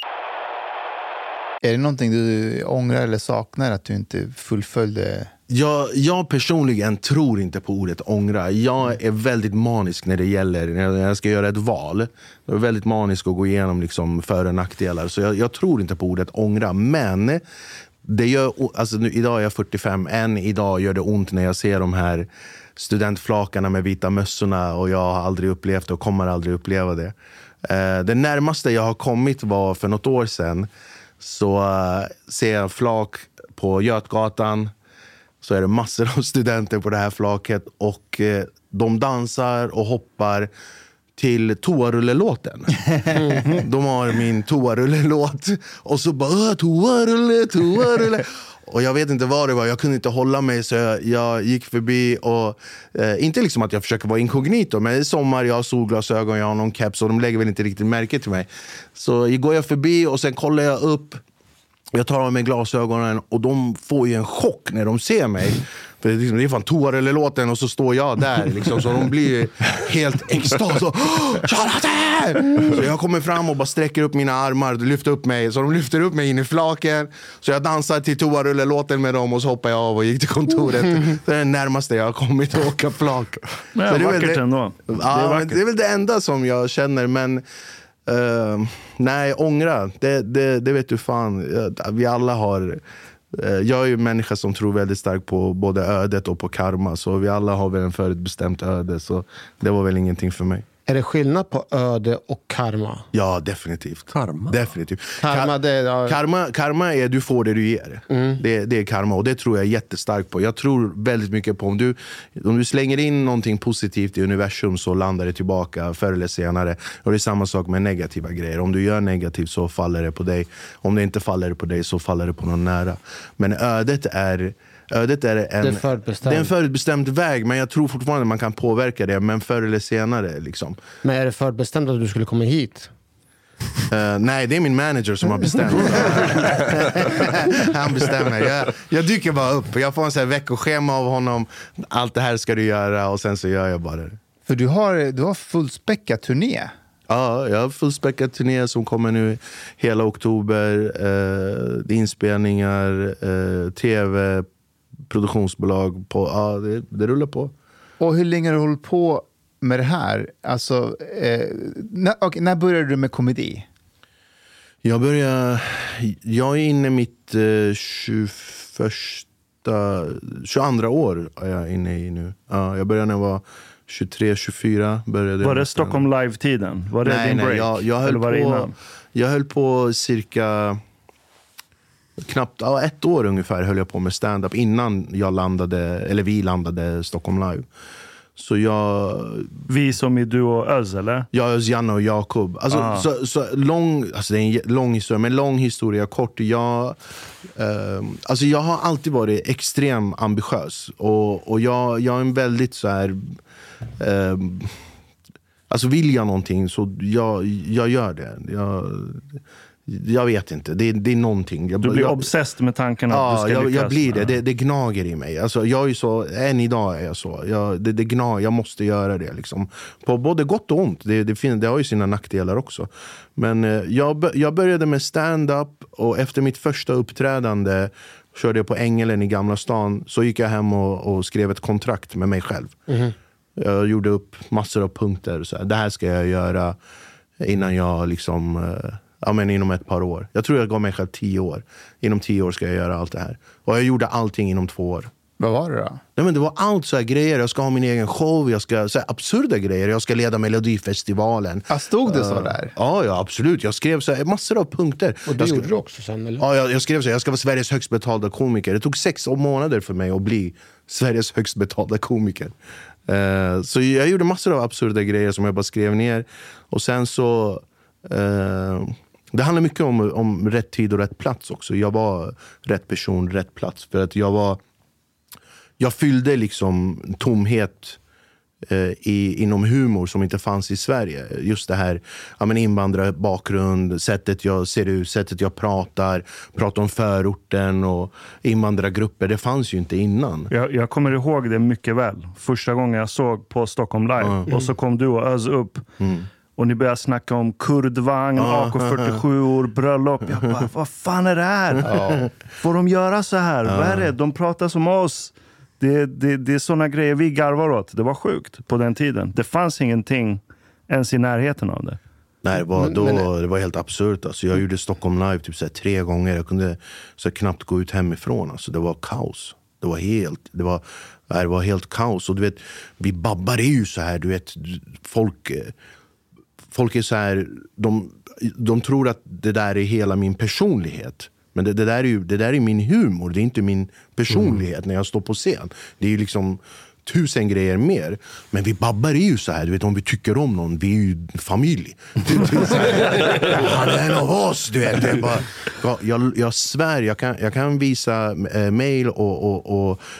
Är det någonting du ångrar eller saknar att du inte fullföljde? Jag, jag personligen tror inte på ordet ångra. Jag är väldigt manisk när det gäller, när jag ska göra ett val. Jag är väldigt manisk att gå igenom liksom för- och nackdelar. Så jag, jag tror inte på ordet ångra, men... Det gör, alltså nu, idag är jag fyrtiofem, än idag gör det ont när jag ser de här studentflakarna med vita mössorna, och jag har aldrig upplevt det och kommer aldrig uppleva det. Eh, det närmaste jag har kommit var för något år sedan, så uh, ser jag en flak på Götgatan. Så är det massor av studenter på det här flaket. Och uh, de dansar och hoppar till toarullelåten. De har min toarullelåt. Och så bara, toarulle, toarulle. Och jag vet inte vad det var, jag kunde inte hålla mig, så jag, jag gick förbi och eh, inte liksom att jag försöker vara inkognito, men i sommar, jag har solglasögon, jag har någon keps och de lägger väl inte riktigt märke till mig. Så går jag förbi och sen kollar jag upp, jag tar av mig glasögonen och de får ju en chock när de ser mig. För det är, liksom, det är fan toarullelåten och så står jag där liksom, så de blir helt extas och så jag kommer fram och bara sträcker upp mina armar och lyfter upp mig, så de lyfter upp mig in i flaken, så jag dansar till toarullelåten med dem och så hoppar jag av och gick till kontoret. Det är det närmaste jag har kommit att åka flak. Men det är vackert det, ändå. Ja, det, är men det är väl det enda som jag känner, men uh, nej, ångra det, det, det vet du fan, vi alla har. Jag är ju en människa som tror väldigt starkt på både ödet och på karma. Så vi alla har väl en förutbestämt öde. Så det var väl ingenting för mig. Är det skillnad på öde och karma? Ja, definitivt. Karma? Definitivt. Karma, det är, ja. karma, karma är du får det du ger. Mm. Det, det är karma, och det tror jag är jättestarkt på. Jag tror väldigt mycket på om du, om du slänger in någonting positivt i universum, så landar det tillbaka förr eller senare. Och det är samma sak med negativa grejer. Om du gör negativt så faller det på dig. Om det inte faller på dig så faller det på någon nära. Men ödet är... Ödet är en, det, är det är en förutbestämd väg, men jag tror fortfarande man kan påverka det, men förr eller senare liksom. Men är det förutbestämt att du skulle komma hit? Uh, nej, det är min manager som har bestämt. Han bestämmer. Jag, jag dyker bara upp. Jag får en sån här veckoschema av honom. Allt det här ska du göra, och sen så gör jag bara det. För du har, du har fullspäckat turné. Ja, jag har fullspäckat turné som kommer nu hela oktober. Uh, inspelningar, uh, tv, produktionsbolag på, ja, det, det rullar på. Och hur länge har du hållit på med det här? Alltså, eh, när, okay, när började du med komedi? Jag började, jag är inne i mitt eh, tjugoförsta, tjugoandra år är jag inne i nu. Ja, jag började när jag var tjugotre tjugofyra. Började var det Stockholm Live-tiden? Var det nej, din nej, break? Jag, jag, höll eller var det på, innan? jag höll på cirka... Knappt ja, ett år ungefär höll jag på med stand-up innan jag landade, eller vi landade Stockholm Live. Så jag... Vi som i du och Öz, eller? Ja, Öz, Janne och Jakob. Alltså, ah. så, så lång, alltså det är en lång historia, men lång historia kort. Jag, eh, alltså jag har alltid varit extremt ambitiös. Och, och jag, jag är en väldigt så här... Eh, alltså vill jag någonting så jag, jag gör det. Jag... Jag vet inte, det är, det är någonting. Jag, du blir jag, obsessed med tanken att ja, du ska jag, lyckas. jag blir det. det. Det gnager i mig. Alltså, jag är så, än idag är jag så. Jag, det, det gnager, jag måste göra det. Liksom. På både gott och ont. Det, det, fin, det har ju sina nackdelar också. Men eh, jag, jag började med stand-up, och efter mitt första uppträdande körde jag på Ängelen i Gamla stan. Så gick jag hem och, och skrev ett kontrakt med mig själv. Mm. Jag gjorde upp massor av punkter. Så här, det här ska jag göra innan jag liksom... Eh, Ja, men inom ett par år. Jag tror jag gav mig själv tio år. Inom tio år ska jag göra allt det här. Och jag gjorde allting inom två år. Vad var det då? Nej, men det var allt så här grejer. Jag ska ha min egen show. Jag ska, så här absurda grejer. Jag ska leda Melodifestivalen. Ja, stod det så uh, där? Ja, ja, absolut. Jag skrev så här, massor av punkter. Och det jag gjorde du också sen, eller? Ja, jag, jag skrev så här, jag ska vara Sveriges högst betalda komiker. Det tog sex månader för mig att bli Sveriges högst betalda komiker. Uh, så jag gjorde massor av absurda grejer som jag bara skrev ner. Och sen så... Uh, Det handlar mycket om, om rätt tid och rätt plats också. Jag var rätt person, rätt plats. För att jag var... Jag fyllde liksom tomhet eh, i, inom humor som inte fanns i Sverige. Just det här, ja, men invandrarbakgrund, sättet jag ser ut, sättet jag pratar, pratar om förorten och invandrargrupper. Det fanns ju inte innan. Jag, jag kommer ihåg det mycket väl. Första gången jag såg på Stockholm Live. Mm. Och så kom du och Öz upp. Mm. Och ni började snacka om kurdvagn, ah, A K fyrtiosju-or, bröllop. Jag bara, vad fan är det här? Ah. Får de göra så här? Ah. Vad är det? De pratar som oss. Det, det, det är såna grejer vi garvar åt. Det var sjukt på den tiden. Det fanns ingenting ens i närheten av det. Nej, det var, då, det var helt absurt. Alltså, jag gjorde Stockholm Live typ så här, tre gånger. Jag kunde så här, knappt gå ut hemifrån. Alltså, det var kaos. Det var helt... Det var, det var helt kaos. Och du vet, vi babbar är ju så här. Du vet, folk... folk är så här, de, de tror att det där är hela min personlighet. Men det, det, där är ju, det där är min humor, det är inte min personlighet mm. när jag står på scen. Det är ju liksom tusen grejer mer. Men vi babbar är ju så här, du vet, om vi tycker om någon, vi är ju familj. Han är en av oss, du vet. Det är bara, jag, jag svär, jag kan, jag kan visa äh, mail och, och, och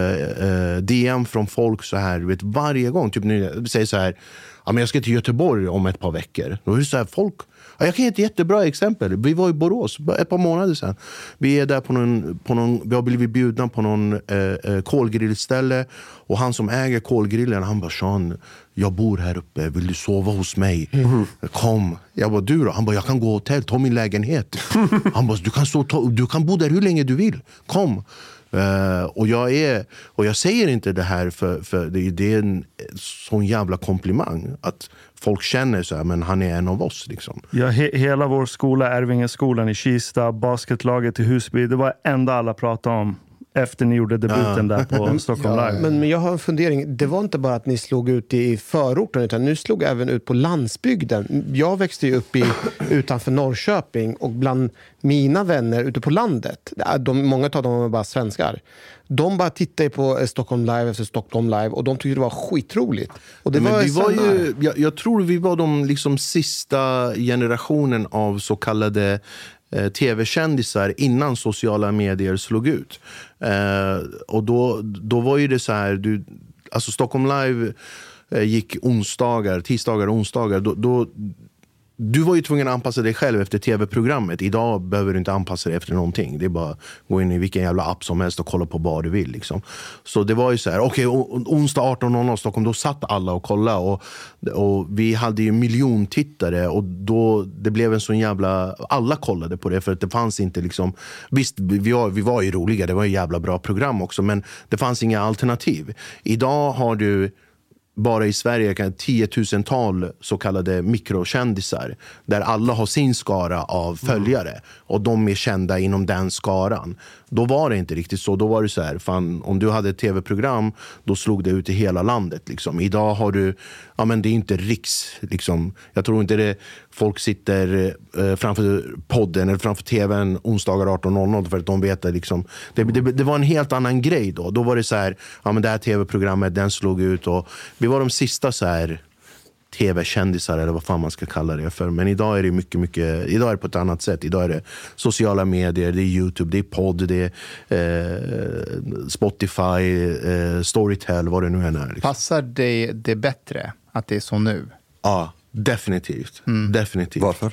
äh, D M från folk så här, du vet, varje gång. Typ när jag säger så här, ja, men jag ska till Göteborg om ett par veckor. Då är det så här, folk... Jag kan ge ett jättebra exempel. Vi var i Borås ett par månader sedan. Vi är där på någon, på någon vi har blivit bjudna på någon eh, kolgrillställe. Och han som äger kolgrillen, han bara, Sean, jag bor här uppe. Vill du sova hos mig? Mm. Kom. Jag bara, du då? Han bara, jag kan gå hotell, ta min lägenhet. Han bara, du kan, stå, ta, du kan bo där hur länge du vill. Kom. Uh, och jag är och jag säger inte det här för, för det, det är en sån jävla komplimang att folk känner så här, men han är en av oss liksom. Ja, he- hela vår skola, Ärvingeskolan i Kista, basketlaget i Husby, det var enda alla pratade om efter ni gjorde debuten ja. där på Stockholm ja, Live. Men, men jag har en fundering. Det var inte bara att ni slog ut i förorten, utan ni slog även ut på landsbygden. Jag växte ju upp i, utanför Norrköping, och bland mina vänner ute på landet, de, många av dem var bara svenskar. De bara tittade på Stockholm Live efter Stockholm Live, och de tyckte det var skitroligt. Och det men var vi var ju, jag, jag tror vi var de liksom sista generationen av så kallade tv-kändisar innan sociala medier slog ut. Eh, och då, då var ju det så här, du, alltså Stockholm Live eh, gick onsdagar, tisdagar och onsdagar. Då, då, du var ju tvungen att anpassa dig själv efter tv-programmet. Idag behöver du inte anpassa dig efter någonting. Det är bara att gå in i vilken jävla app som helst och kolla på vad du vill. Liksom. Så det var ju så här, okej, okay, onsdag arton noll noll Stockholm, då satt alla och kollade. Och, och vi hade ju miljontittare, och då det blev en sån jävla... Alla kollade på det, för att det fanns inte liksom... Visst, vi var, vi var ju roliga, det var ju jävla bra program också, men det fanns inga alternativ. Idag har du... Bara i Sverige kan tiotusental så kallade mikrokändisar där alla har sin skara av följare mm. och de är kända inom den skaran. Då var det inte riktigt så. Då var det så här, fan, om du hade ett tv-program, då slog det ut i hela landet. Liksom. Idag har du, ja men det är inte riks. Liksom. Jag tror inte det, folk sitter eh, framför podden eller framför tvn onsdagar arton noll noll för att de vet att liksom, det, det, det var en helt annan grej då. Då var det så här, ja men det här tv-programmet, den slog ut, och vi var de sista så här tv-kändisar eller vad fan man ska kalla det för. Men idag är det mycket, mycket, idag är det på ett annat sätt. Idag är det sociala medier, det är YouTube, det är podd, det är eh, Spotify, eh, Storytel, vad det nu än är. Liksom. Passar det, det bättre att det är så nu? Ja, definitivt. Mm. Definitivt. Varför?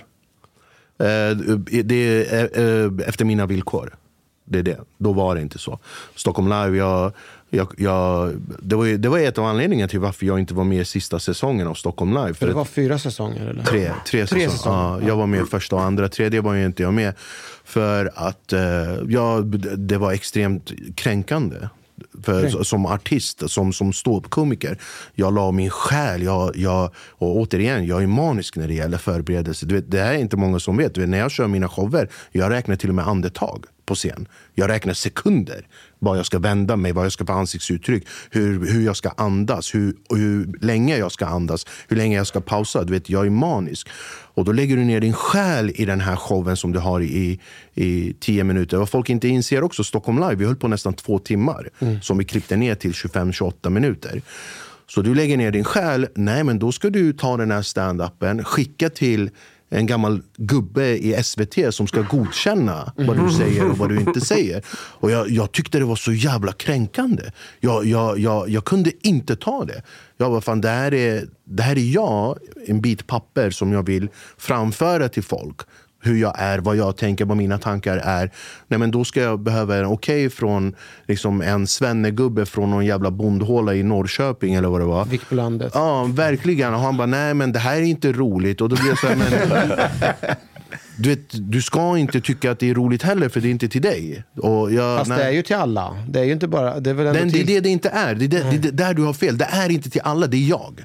Eh, det är eh, efter mina villkor. Det är det. Då var det inte så. Stockholm Live, jag... Jag, jag, det, var ju, det var ett av anledningarna till varför jag inte var med i sista säsongen av Stockholm Live. För det var fyra säsonger? Eller? Tre, tre, tre säsonger. säsonger. Ja, jag var med första och andra. Tredje var ju inte jag med. För att eh, ja, det var extremt kränkande. För, som artist, som, som ståuppkomiker. Jag la min själ. Jag, jag, och återigen, jag är manisk när det gäller förberedelse. Du vet, det är inte många som vet. Du vet. När jag kör mina shower, jag räknar till och med andetag på scen. Jag räknar sekunder. Vad jag ska vända mig, vad jag ska på ansiktsuttryck. Hur, hur jag ska andas. Hur, hur länge jag ska andas. Hur länge jag ska pausa. Du vet, jag är manisk. Och då lägger du ner din själ i den här showen som du har i, i tio minuter. Vad folk inte inser också, Stockholm Live, vi höll på nästan två timmar. Mm. Som vi klippte ner till tjugofem till tjugoåtta minuter. Så du lägger ner din själ. Nej, men då ska du ta den här stand-upen, skicka till en gammal gubbe i S V T som ska godkänna vad du säger och vad du inte säger. Och jag, jag tyckte det var så jävla kränkande. Jag, jag, jag, jag kunde inte ta det. Jag bara, fan, det här är, det här är jag, en bit papper som jag vill framföra till folk. Hur jag är, vad jag tänker, vad mina tankar är. Nej, men då ska jag behöva en okej från liksom en svennegubbe från någon jävla bondhåla i Norrköping eller vad det var. Vikbolandet. Ja, verkligen. Och han bara, nej men det här är inte roligt. Och då blir jag så här, men... Du vet, du ska inte tycka att det är roligt heller, för det är inte till dig. Och jag, Fast nej. det är ju till alla. Det är ju inte bara... Det är väl ändå Den, till... det är det det inte är. Det är det, det, det där du har fel. Det är inte till alla, det är jag.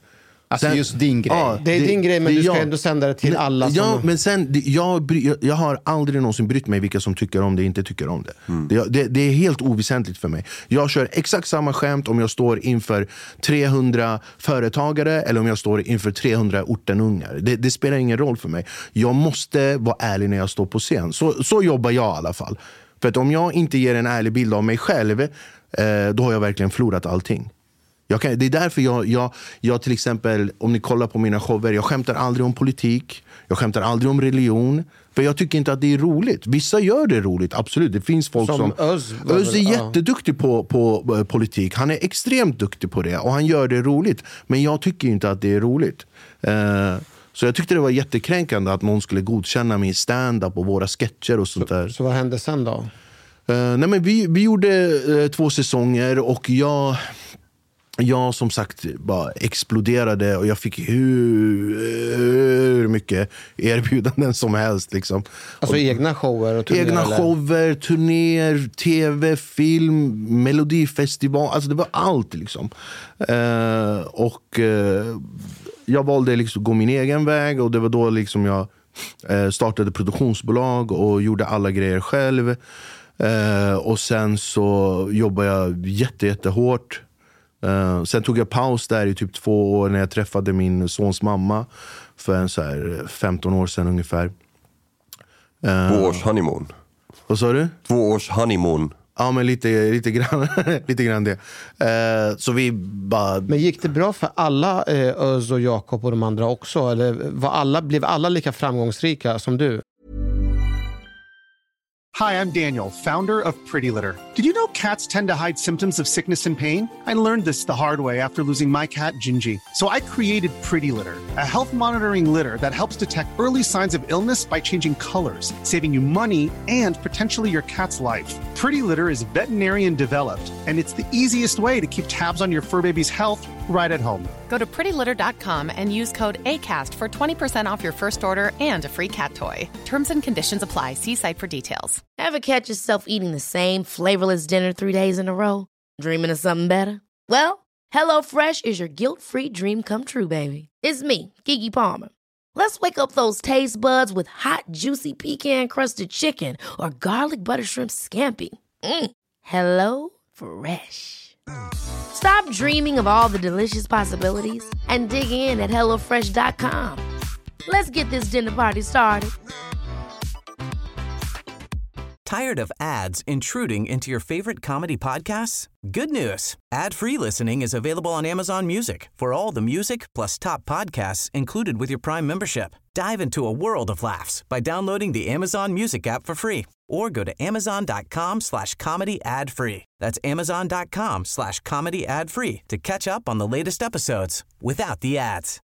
Alltså sen, just din grej. Ja, det är det, din grej, men du ska jag, ändå sända det till men, alla. Som... Ja, men sen, jag, jag, jag har aldrig någonsin brytt mig vilka som tycker om det och inte tycker om det. Mm. Det, det. Det är helt oväsentligt för mig. Jag kör exakt samma skämt om jag står inför trehundra företagare eller om jag står inför trehundra ortenungar. Det, det spelar ingen roll för mig. Jag måste vara ärlig när jag står på scen. Så, så jobbar jag i alla fall. För att om jag inte ger en ärlig bild av mig själv, eh, då har jag verkligen förlorat allting. Jag kan, det är därför jag, jag, jag till exempel, om ni kollar på mina shower, jag skämtar aldrig om politik, jag skämtar aldrig om religion, för jag tycker inte att det är roligt. Vissa gör det roligt, absolut. Det finns folk som... som Öz, Öz är jätteduktig på, på uh, politik. Han är extremt duktig på det och han gör det roligt. Men jag tycker inte att det är roligt. Uh, så jag tyckte det var jättekränkande att någon skulle godkänna min stand-up och våra sketcher och sånt där. Så, så vad hände sen då? Uh, nej men vi, vi gjorde uh, två säsonger och jag... Jag som sagt bara exploderade och jag fick hur mycket erbjudanden som helst. Liksom. Alltså och egna shower och turnéer? Egna eller? shower, turnéer, tv, film, melodifestival. Alltså det var allt liksom. Uh, och uh, jag valde liksom gå min egen väg och det var då liksom jag uh, startade produktionsbolag och gjorde alla grejer själv. Uh, och sen så jobbade jag jätte, jättehårt. Uh, sen tog jag paus där i typ två år när jag träffade min sons mamma för en så här femton år sedan ungefär. Uh, två års honeymoon. Vad sa du? Två års honeymoon. Ja, men lite, lite, grann, lite grann det. Uh, så vi bara... Men gick det bra för alla, uh, Öz och Jakob och de andra också? Eller var alla, blev alla lika framgångsrika som du? Hi, I'm Daniel, founder of Pretty Litter. Did you know cats tend to hide symptoms of sickness and pain? I learned this the hard way after losing my cat, Gingy. So I created Pretty Litter, a health monitoring litter that helps detect early signs of illness by changing colors, saving you money and potentially your cat's life. Pretty Litter is veterinarian developed, and it's the easiest way to keep tabs on your fur baby's health right at home. Go to pretty litter dot com and use code ACAST for twenty percent off your first order and a free cat toy. Terms and conditions apply. See site for details. Ever catch yourself eating the same flavorless dinner three days in a row? Dreaming of something better? Well, HelloFresh is your guilt-free dream come true, baby. It's me, Keke Palmer. Let's wake up those taste buds with hot, juicy pecan-crusted chicken or garlic butter shrimp scampi. Mm. Hello Fresh. Stop dreaming of all the delicious possibilities and dig in at hello fresh dot com. Let's get this dinner party started. Tired of ads intruding into your favorite comedy podcasts? Good news. Ad-free listening is available on Amazon Music for all the music plus top podcasts included with your Prime membership. Dive into a world of laughs by downloading the Amazon Music app for free or go to amazon.com slash comedy ad free. That's amazon.com slash comedy ad free to catch up on the latest episodes without the ads.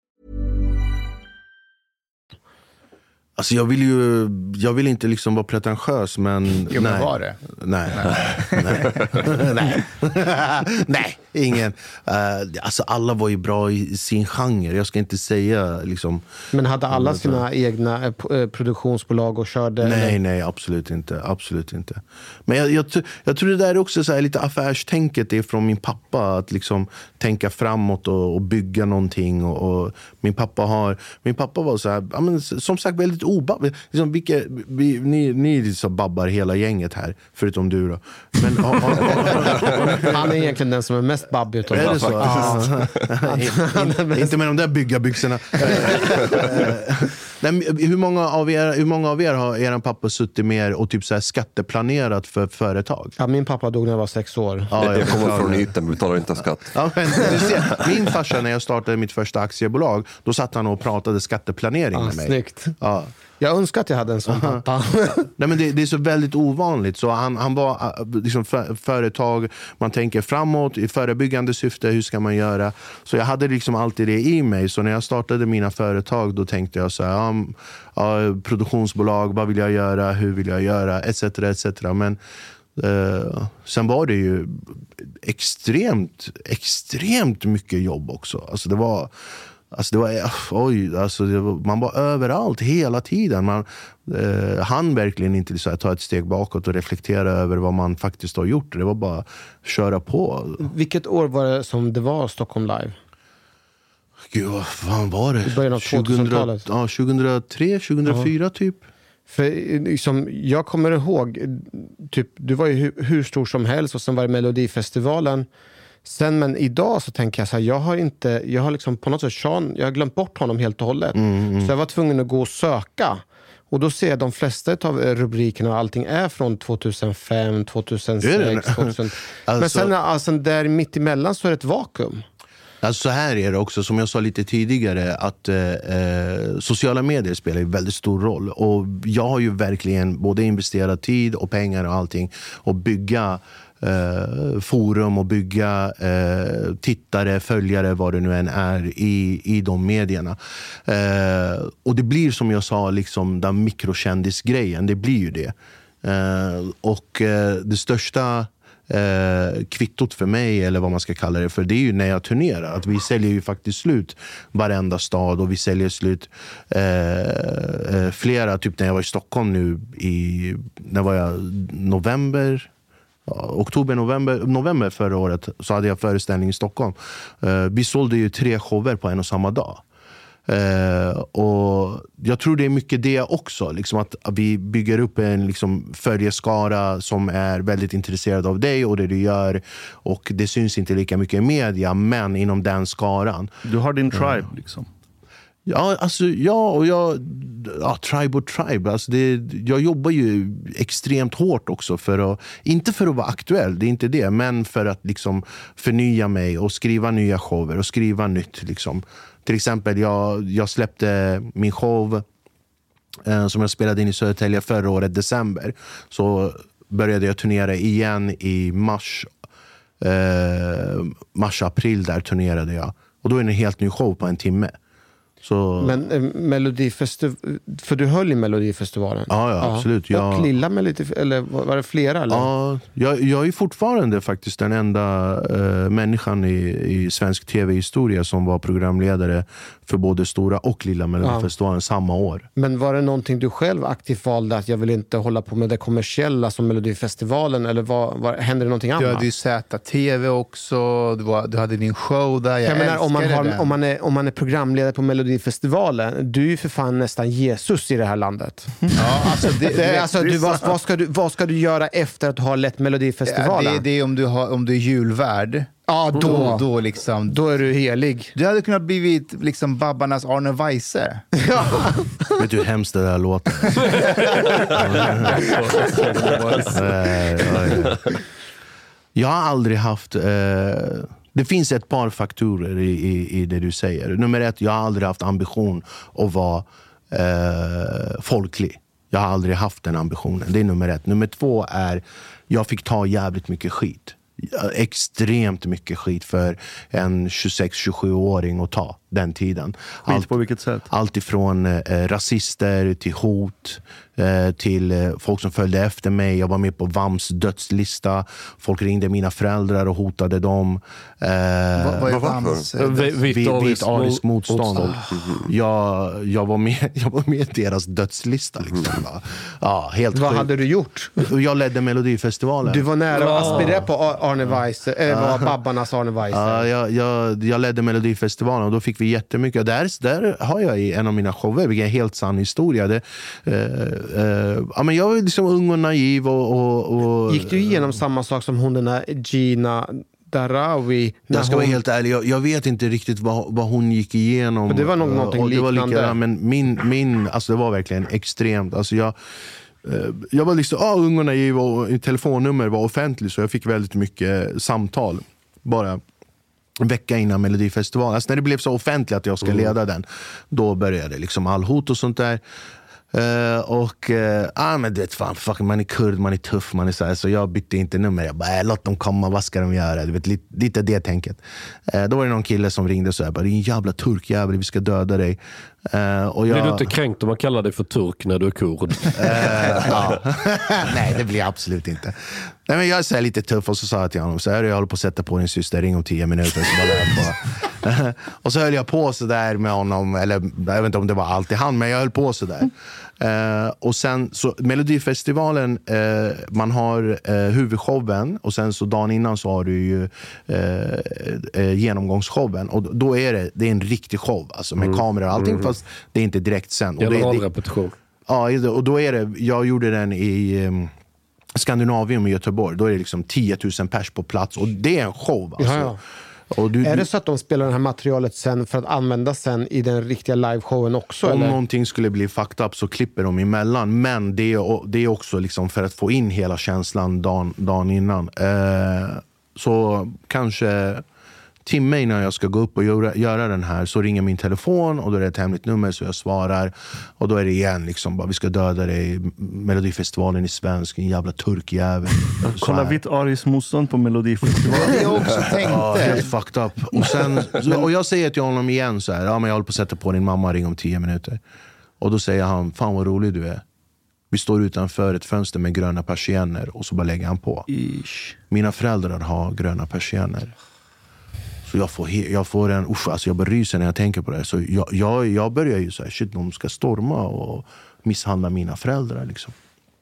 Alltså jag vill ju jag vill inte liksom vara pretentiös, men jo, nej. Men var det? Nej. Nej. nej. nej, ingen. Uh, alltså alla var ju bra i sin genre. Jag ska inte säga liksom. Men hade alla sina egna eh, produktionsbolag och körde? Nej, eller? nej, absolut inte. Absolut inte. Men jag, jag, jag tror det där är också så här lite affärstänket är från min pappa att liksom tänka framåt och, och bygga någonting och, och min pappa har min pappa var så här, ja, men, som sagt väldigt obab. Liksom, vilka, vi, ni, ni så babbar hela gänget här, förutom du då. Men, a, a, a, han är egentligen den som är mest babbig utav oss. Ja. Inte med de där byggarbyxorna. Nej, hur, många av er, hur många av er har er pappa suttit med och typ så här skatteplanerat för företag? Ja, min pappa dog när jag var sex år. Ja, jag kommer från ytan, vi betalar inte skatt. Ja, men, du ser, min farsa när jag startade mitt första aktiebolag, då satt han och pratade skatteplanering ja, med mig. Snyggt. Ja. Jag önskar att jag hade en sån pappa. Nej, men det, det är så väldigt ovanligt. Så han, han var liksom för, företag, man tänker framåt i förebyggande syfte, hur ska man göra? Så jag hade liksom alltid det i mig. Så när jag startade mina företag, då tänkte jag så här, ja, ja, produktionsbolag, vad vill jag göra, hur vill jag göra, et cetera et cetera. Men eh, sen var det ju extremt, extremt mycket jobb också. Alltså det var Alltså det var, oj, alltså det var, man var överallt hela tiden. Man eh, hann verkligen inte så här, ta ett steg bakåt och reflektera över vad man faktiskt har gjort. Det var bara köra på. Vilket år var det som det var Stockholm Live? Gud, vad fan var det? I början av tvåtusentalet. Ja, tjugohundratre, tjugohundrafyra uh-huh. typ. För liksom, jag kommer ihåg, typ, du var ju hur, hur stor som helst och sen var det Melodifestivalen. Sen, men idag så tänker jag så här, jag har inte, jag har liksom på något sätt, Sean, jag har glömt bort honom helt och hållet. Mm, mm. Så jag var tvungen att gå och söka. Och då ser jag de flesta av rubrikerna och allting är från tvåtusenfem, tvåtusensex, tvåtusen. Alltså, men sen alltså, där mitt emellan så är det ett vakuum. Alltså så här är det också, som jag sa lite tidigare, att eh, sociala medier spelar en väldigt stor roll. Och jag har ju verkligen både investerat tid och pengar och allting och bygga eh, forum och bygga eh, tittare, följare, vad det nu än är i, i de medierna. Eh, och det blir som jag sa, liksom den mikrokändisgrejen, det blir ju det. Eh, och eh, det största Eh, kvittot för mig, eller vad man ska kalla det för, det är ju när jag turnerar, att vi säljer ju faktiskt slut varenda stad, och vi säljer slut eh, eh, flera, typ när jag var i Stockholm nu i, när var jag november ja, oktober, november, november förra året, så hade jag föreställning i Stockholm. eh, vi sålde ju tre shower på en och samma dag. Uh, och jag tror det är mycket det också, liksom att vi bygger upp en liksom följeskara som är väldigt intresserad av dig och det du gör, och det syns inte lika mycket i media, men inom den skaran. Du har din tribe uh. liksom. Ja, alltså, ja, och jag, ja, tribe och tribe, alltså det, jag jobbar ju extremt hårt också för att, inte för att vara aktuell, det är inte det, men för att liksom förnya mig och skriva nya shower och skriva nytt liksom. Till exempel, jag, jag släppte min show eh, som jag spelade in i Södertälje förra året, december. Så började jag turnera igen i mars, eh, mars-april, där turnerade jag. Och då är det en helt ny show på en timme. Så... Men eh, Melodifestivalen, för du höll i Melodifestivalen? Ja, ja, absolut. Jag... Och lilla Melodifestivalen, eller var det flera? Eller? Ja, jag, jag är fortfarande faktiskt den enda eh, människan i, i svensk tv-historia som var programledare för både stora och lilla Melodifestivalen ja. samma år. Men var det någonting du själv aktivt valde, att jag vill inte hålla på med det kommersiella som Melodifestivalen, eller var, var, hände det någonting annat? Du hade ju Z T V också, du, var, du hade din show där, jag, jag menar, om man, har, om, man är, om man är programledare på Melodifestivalen, du är ju för fan nästan Jesus i det här landet. Ja, alltså det, det, alltså, du, vad, vad, ska du, vad ska du göra efter att du har lett Melodifestivalen? Ja, det, det är om du, har, om du är julvärd. Ja, då, då, då, liksom, då är du helig. Du hade kunnat blivit liksom Babbarnas Arne Weise. Ja. Vet du hur hemskt det där låter? Jag har aldrig haft... Eh, det finns ett par faktorer i, i, i det du säger. Nummer ett, jag har aldrig haft ambition att vara eh, folklig. Jag har aldrig haft den ambitionen. Det är nummer ett. Nummer två är, jag fick ta jävligt mycket skit. Extremt mycket skit för en tjugosex tjugosju-åring att ta den tiden. Skit allt, på vilket sätt? Allt ifrån eh, rasister till hot, eh, till eh, folk som följde efter mig. Jag var med på V A M:s dödslista. Folk ringde mina föräldrar och hotade dem. Eh, vad, vad är V A M:s? Vit arisk motstånd. motstånd. Jag, jag, var med, jag var med i deras dödslista. Liksom. Ja, helt vad sjuk. Hade du gjort? Jag ledde Melodifestivalen. Du var nära att aspirera på Arne Weise, eller var Babbarnas Arne Weise? Ja, jag, jag, jag ledde Melodifestivalen och då fick vi jättemycket. Där, där har jag i en av mina shower, vilken är helt sann historia. Det, uh, uh, ja, men jag var liksom ung och naiv. Och, och, och, gick du igenom samma sak som hon, den här Gina Darawi? Jag ska hon... vara helt ärlig, jag, jag vet inte riktigt vad, vad hon gick igenom. Men det var nog någonting uh, liknande. Det var lika, men min, min, alltså det var verkligen extremt. Alltså jag... Jag var liksom ah, ung och naiv, och telefonnummer var offentlig, så jag fick väldigt mycket samtal bara en vecka innan Melodifestivalen. Alltså när det blev så offentligt att jag ska leda mm. den, då började liksom all hot och sånt där. Uh, och uh, ah, men det fan, fucking, man är kurd, man är tuff, man är så här, så jag bytte inte nummer. Jag bara, äh, låt dem komma, vad ska de göra? Du vet, lite, lite det tänket. Uh, då var det någon kille som ringde och så här, bara, det är en jävla turkjävel, vi ska döda dig. Uh, och jag... Blir du inte kränkt om man kallar dig för turk när du är kurd? Uh, ja. Nej, det blir absolut inte. Nej, men jag är så här lite tuff, och så sa jag till honom så här, jag håller på att sätta på din syster, ring om tio minuter, så bara, bara. Och så höll jag på så där med honom, eller jag vet inte om det var alltid han, men jag höll på så där. Uh, och sen så Melodifestivalen, uh, man har uh, huvudshowen och sen så dagen innan så har du ju uh, uh, genomgångsshowen, och då är det, det är en riktig show alltså, med mm. kameror och allting, mm. fast det är inte direkt sen. Generalrepetition. Ja, och då är det, jag gjorde den i um, Skandinavien och Göteborg, då är det liksom tio tusen pers på plats, och det är en show alltså. Ja, ja. Och du, är det så att de spelar det här materialet sen för att använda sen i den riktiga liveshowen också? Om eller? någonting skulle bli fucked up så klipper de emellan. Men det är, det är också liksom för att få in hela känslan dagen, dagen innan. Eh, så kanske timme innan jag ska gå upp och göra, göra den här så ringer min telefon och då är det ett hemligt nummer, så jag svarar. Och då är det igen liksom bara, vi ska döda dig, Melodifestivalen i svensk, en jävla turkjävel. Kolla vitt Aris motstånd på Melodifestivalen. Det jag också tänkte. Ja, helt fucked up. Och, sen, och jag säger till honom igen så här, ja men jag håller på att sätta på din mamma, ring om tio minuter. Och då säger han, fan vad rolig du är. Vi står utanför ett fönster med gröna persienner, och så bara lägger han på. Ish. Mina föräldrar har gröna persienner. Så jag får, he- jag får en, usch, alltså jag bara ryser när jag tänker på det. Så jag, jag, jag börjar ju så här, shit, de ska storma och misshandla mina föräldrar liksom.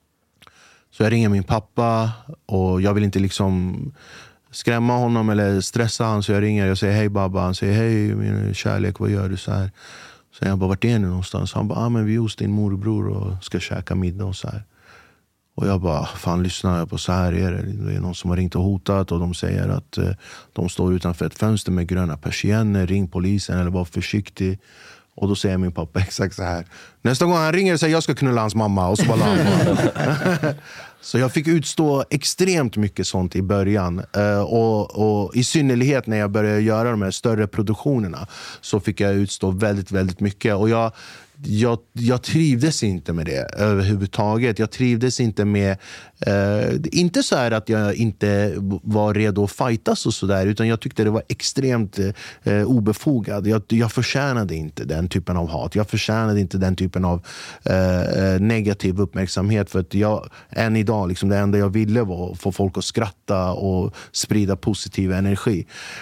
Så jag ringer min pappa, och jag vill inte liksom skrämma honom eller stressa han, så jag ringer och säger hej babba. Han säger hej min kärlek, vad gör du så här? Så jag bara, vart är ni någonstans? Han bara, ah, men vi är hos din morbror och ska käka middag och så här. Och jag bara, fan lyssna på, så här är det. Det är någon som har ringt och hotat, och de säger att eh, de står utanför ett fönster med gröna persienner, ring polisen eller var försiktig. Och då säger min pappa exakt så här. Nästa gång han ringer och säger jag ska knulla hans mamma, och så bara lamma. Så jag fick utstå extremt mycket sånt i början. Uh, och, och i synnerhet när jag började göra de här större produktionerna så fick jag utstå väldigt, väldigt mycket. Och jag... Jag, jag trivdes inte med det överhuvudtaget. Jag trivdes inte med... Eh, inte så här att jag inte var redo att fightas och sådär, utan jag tyckte det var extremt eh, obefogad. Jag, jag förtjänade inte den typen av hat. Jag förtjänade inte den typen av eh, negativ uppmärksamhet. För att jag, än idag, liksom, det enda jag ville var att få folk att skratta och sprida positiv energi.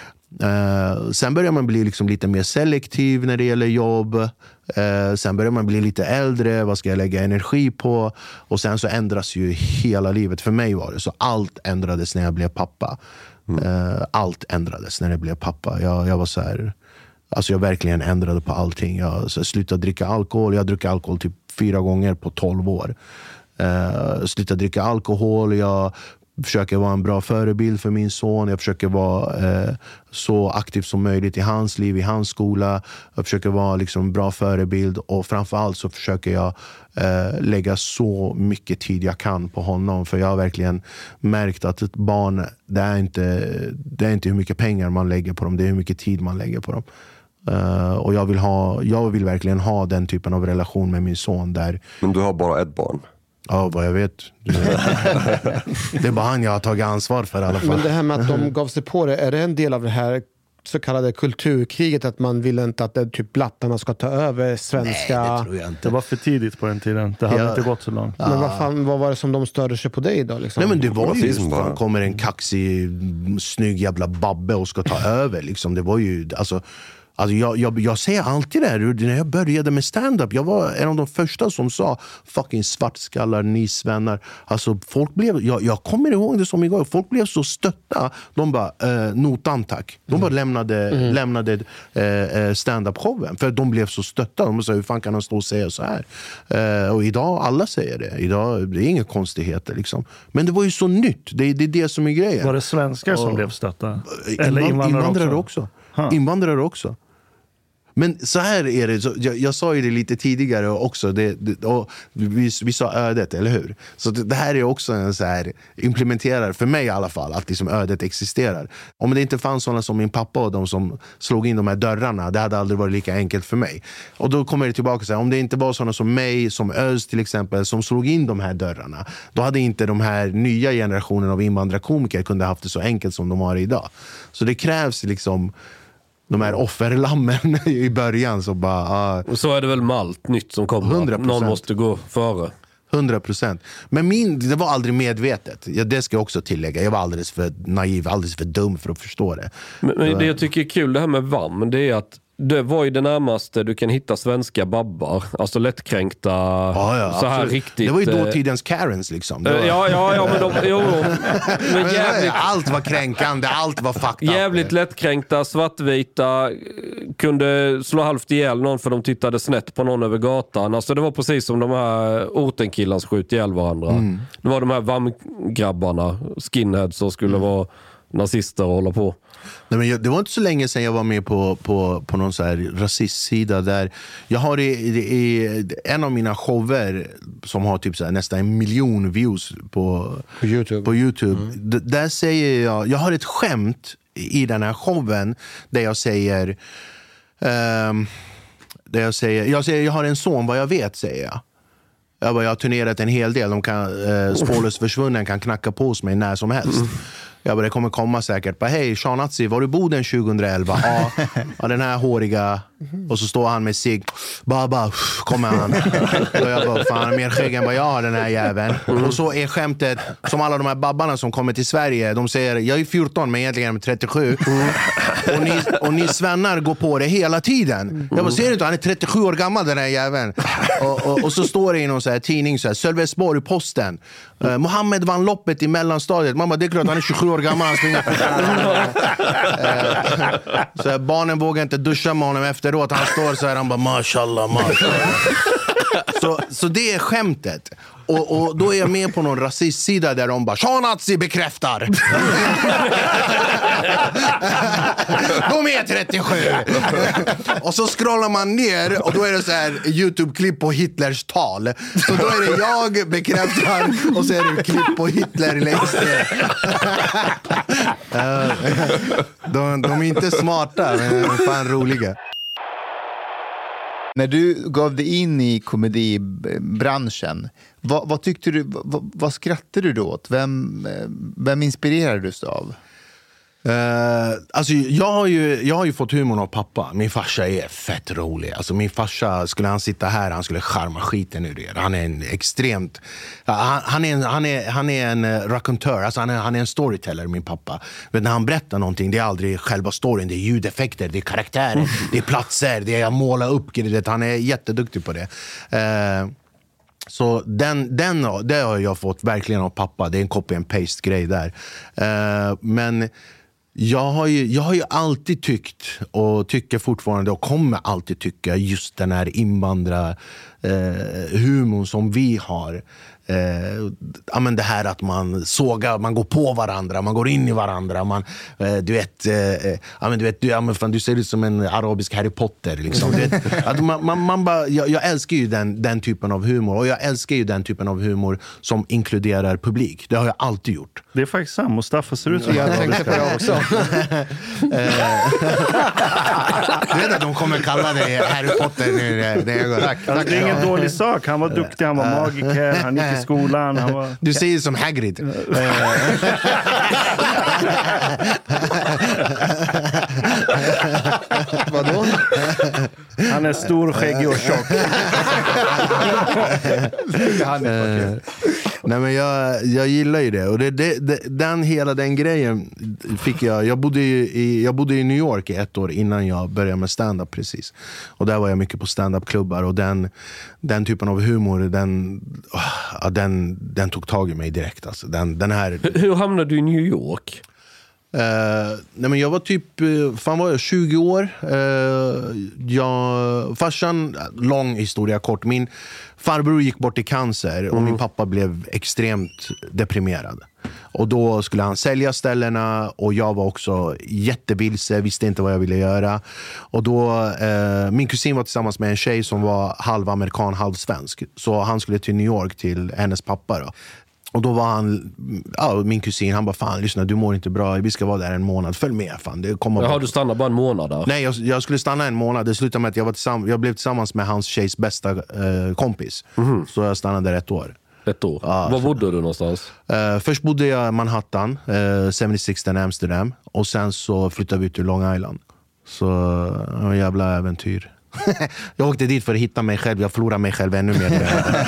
Uh, sen börjar man bli liksom lite mer selektiv när det gäller jobb. Uh, sen börjar man bli lite äldre. Vad ska jag lägga energi på? Och sen så ändras ju hela livet. För mig var det så. Allt ändrades när jag blev pappa. Mm. Uh, allt ändrades när jag blev pappa. Jag, jag var så här... Alltså jag verkligen ändrade på allting. Jag så slutade dricka alkohol. Jag druckit alkohol typ fyra gånger på tolv år. Uh, slutade dricka alkohol. Jag... försöker vara en bra förebild för min son. Jag försöker vara eh, så aktiv som möjligt i hans liv, i hans skola. Jag försöker vara liksom en bra förebild. Och framförallt så försöker jag eh, lägga så mycket tid jag kan på honom. För jag har verkligen märkt att ett barn, det är inte, det är inte hur mycket pengar man lägger på dem. Det är hur mycket tid man lägger på dem. Uh, och jag vill, ha, jag vill verkligen ha den typen av relation med min son där. Men du har bara ett barn? Ja, vad jag vet. Det är bara han jag har tagit ansvar för i alla fall. Men det här med att de gav sig på det, är det en del av det här så kallade kulturkriget, att man vill inte att det, typ blattarna ska ta över svenska... Nej, det tror jag inte. Det var för tidigt på den tiden. Det hade ja. inte gått så långt. Ja. Men vad, fan, vad var det som de störde sig på dig då? Liksom? Nej, men det var ju just fan, kommer en kaxig, snygg jävla babbe och ska ta över. Liksom. Det var ju... Alltså, Alltså jag, jag, jag säger alltid det här, när jag började med stand-up. Jag var en av de första som sa fucking svartskallar, ni svennar. Alltså folk blev, jag, jag kommer ihåg det som igår. Folk blev så stötta. De bara, eh, notan tack. De bara lämnade, mm. lämnade eh, stand-up-showen. För de blev så stötta. De sa, hur fan kan han stå och säga så här? Eh, och idag, alla säger det. Idag, det är inga konstigheter liksom. Men det var ju så nytt. Det, det är det som är grejen. Var det svenskar och, som blev stötta? Eller invandrare, invandrare också? också. Huh. Invandrare också. Men så här är det, så jag, jag sa ju det lite tidigare också, det, det, och vi, vi sa ödet, eller hur? Så det, det här är också en så här implementerar, för mig i alla fall, att liksom ödet existerar. Om det inte fanns sådana som min pappa och de som slog in de här dörrarna, det hade aldrig varit lika enkelt för mig. Och då kommer det tillbaka så här, om det inte var sådana som mig, som Öz till exempel, som slog in de här dörrarna, då hade inte de här nya generationen av invandrarkomiker kunde haft det så enkelt som de har idag. Så det krävs liksom de här offerlammen i början så bara... Uh, och så är det väl med allt nytt som kommer. hundra procent. Någon måste gå före. hundra procent. Men min, det var aldrig medvetet. Ja, det ska jag också tillägga. Jag var alldeles för naiv, alldeles för dum för att förstå det. Men, men det jag tycker är kul det här med V A M, det är att det var ju det närmaste du kan hitta svenska babbar. Alltså lättkränkta, ja, ja, så här absolut. riktigt. Det var ju dåtidens Karens liksom. Det var... Ja, ja, ja, men de, jo, men men jävligt, allt var kränkande, allt var fucked up. Jävligt lättkränkta, svartvita, kunde slå halvt ihjäl någon för de tittade snett på någon över gatan. Alltså det var precis som de här ortenkillans skjut ihjäl varandra. Mm. Det var de här V A M-grabbarna, skinheads som skulle mm. vara nazister och hålla på. Nej, men jag, det var inte så länge sedan jag var med på, på, på någon så här rasistsida där jag har i, i, en av mina shower som har typ så här nästan en miljon views på, på YouTube, på YouTube. Mm. D- där säger jag, jag har ett skämt i den här showen där jag säger um, där jag säger, jag säger jag har en son, vad jag vet, säger jag. Jag, bara, jag har turnerat en hel del, de kan, eh, spårlöst försvunnen kan knacka på hos mig när som helst. Mm. Jag bara, det kommer komma säkert. Bara, hej, Shanatzi, var du Boden tjugoelva? Ja, ja, den här håriga. Och så står han med sig. Bara, bara, kommer han. Och jag bara, fan, mer skägg än vad jag har, den här jäveln. Mm. Och så är skämtet, som alla de här babbarna som kommer till Sverige. De säger, jag är fjorton, men egentligen är jag trettiosju. Mm. Och, ni, och ni svennar går på det hela tiden. Jag bara, ser du inte, han är trettiosju år gammal, den här jäveln. Och, och, och så står det i någon så här tidning, så här, Sölvesborg, Posten. Uh, Mohammed vann loppet i mellanstadiet. Mamma, det är klart, han är tjugosju år gammal. Han springer. uh, så här, barnen vågar inte duscha med honom efteråt. Han står så här, han bara, mashallah, mashallah. så, så det är skämtet. Och, och då är jag med på någon rasistsida där de bara, Shanatzi bekräftar. De är trettiosju. Och så scrollar man ner och då är det så här YouTube-klipp på Hitlers tal. Så då är det jag bekräftar och så är det klipp på Hitler längst ner. de, de är inte smarta, men de är fan roliga. När du gav dig in i komedibranschen, vad, vad tyckte du, vad, vad skrattade du då åt? Vem, vem inspirerades du av? Uh, alltså jag har, ju, jag har ju fått humorn av pappa. Min farsa är fett rolig. Alltså min farsa, skulle han sitta här, han skulle charma skiten ur er. Han är en extremt han, han, är en, han, är, han är en racontör. Alltså han, är, han är en storyteller, min pappa. Men när han berättar någonting, det är aldrig själva storyn. Det är ljudeffekter, det är karaktärer, det är platser, det är att måla upp. Det. Han är jätteduktig på det. uh, Så den, den det har jag fått verkligen av pappa. Det är en copy and paste grej där. uh, Men Jag har, ju, jag har ju alltid tyckt och tycker fortfarande och kommer alltid tycka just den här invandra eh, humorn som vi har. Eh, ja, men det här att man sågar, man går på varandra, man går in i varandra, man, eh, du vet, eh, ja, men du vet, du, ja, men fan, du ser ut som en arabisk Harry Potter liksom. Du vet, att man, man, man bara, jag, jag älskar ju den, den typen av humor, och jag älskar ju den typen av humor som inkluderar publik. Det har jag alltid gjort. Det är faktiskt samma, Mustafa ser ut som jag tänkte på det också. Du vet att de kommer kalla dig Harry Potter nu. Det är, tack, tack. Det är ingen dålig sak, han var duktig, han var magiker, han gick i skolan. Han var... Du säger som Hagrid. Vadå? Han är stor, skäggig och tjock. Han är uh, nej, men jag, jag gillar ju det. Och det, det, det, den, hela den grejen fick jag. Jag bodde, i, jag bodde i New York i ett år innan jag började med stand-up precis. Och där var jag mycket på stand-up-klubbar. Och den, den typen av humor, den, oh, den, den tog tag i mig direkt. Alltså. Den, den här... hur, hur hamnade du i New York? Uh, nej men jag var typ fan var jag tjugo år. Uh, jag farsan, lång historia kort, min farbror gick bort i cancer och mm. min pappa blev extremt deprimerad. Och då skulle han sälja ställena och jag var också jättevilse, visste inte vad jag ville göra. Och då uh, min kusin var tillsammans med en tjej som var halv amerikan, halv svensk. Så han skulle till New York till hennes pappa då. Och då var han, ja, min kusin, han bara, fan lyssna, du mår inte bra, vi ska vara där en månad, följ med fan. Det kommer Jaha, du stannar bara en månad där? Nej, jag, jag skulle stanna en månad, det slutade med att jag, var tillsamm- jag blev tillsammans med hans tjejs bästa eh, kompis. Mm-hmm. Så jag stannade där ett år. Ett år? Ja, var bodde du någonstans? Uh, först bodde jag i Manhattan, uh, sjuttiosex Amsterdam. Och sen så flyttade vi ut till Long Island. Så, uh, jävla äventyr. jag åkte dit för att hitta mig själv. Jag förlorade mig själv ännu mer.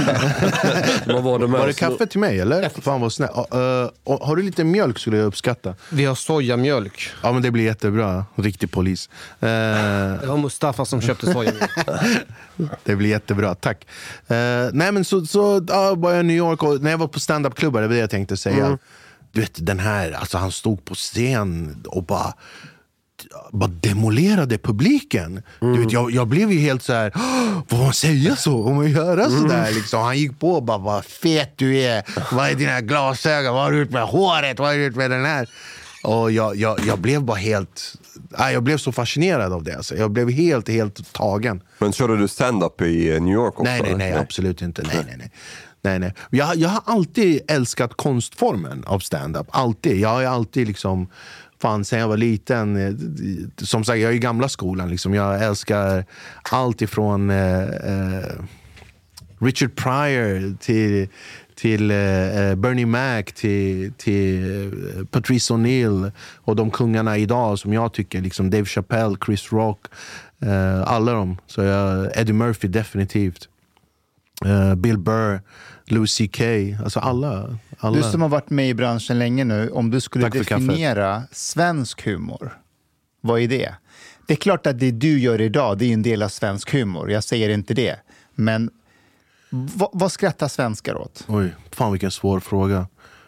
Vad var det med? Var det kaffe till mig eller? Fan vad snäll. Uh, uh, har du lite mjölk skulle jag uppskatta. Vi har sojamjölk. Ja men det blir jättebra. Riktig polis. Uh, det var Mustafa som köpte sojamjölk. Det blir jättebra, tack. Uh, nej men så, så uh, var jag i New York och när jag var på stand-up-klubbar, det var det jag tänkte säga. Mm. Du vet den här, alltså han stod på scen och bara bara demolerade publiken. Mm. Du vet, jag, jag blev ju helt så här, vad man säger så? Om man göra mm. så där liksom. Han gick på och bara, vad fet du är. Vad är dina glasögon? Vad har du gjort med håret? Vad har du gjort med den här? Och jag, jag, jag blev bara helt nej, jag blev så fascinerad av det alltså. Jag blev helt, helt tagen. Men körde du stand-up i New York också? Nej, nej, nej, absolut inte. Nej, nej, nej. nej, nej. Jag, jag har alltid älskat konstformen av stand-up. Alltid. Jag har alltid liksom fan, sen jag var liten, som sagt, jag är i gamla skolan liksom. Jag älskar allt ifrån eh, eh, Richard Pryor till till eh, Bernie Mac till, till Patrice O'Neill och de kungarna idag som jag tycker liksom Dave Chappelle, Chris Rock, eh, alla dem. Så jag, Eddie Murphy definitivt, eh, Bill Burr, Louis C K, alltså alla, alla. Du som har varit med i branschen länge nu, om du skulle definiera svensk humor, vad är det? Det är klart att det du gör idag, det är en del av svensk humor. Jag säger inte det. Men vad, vad skrattar svenskar åt? Oj, fan vilken svår fråga.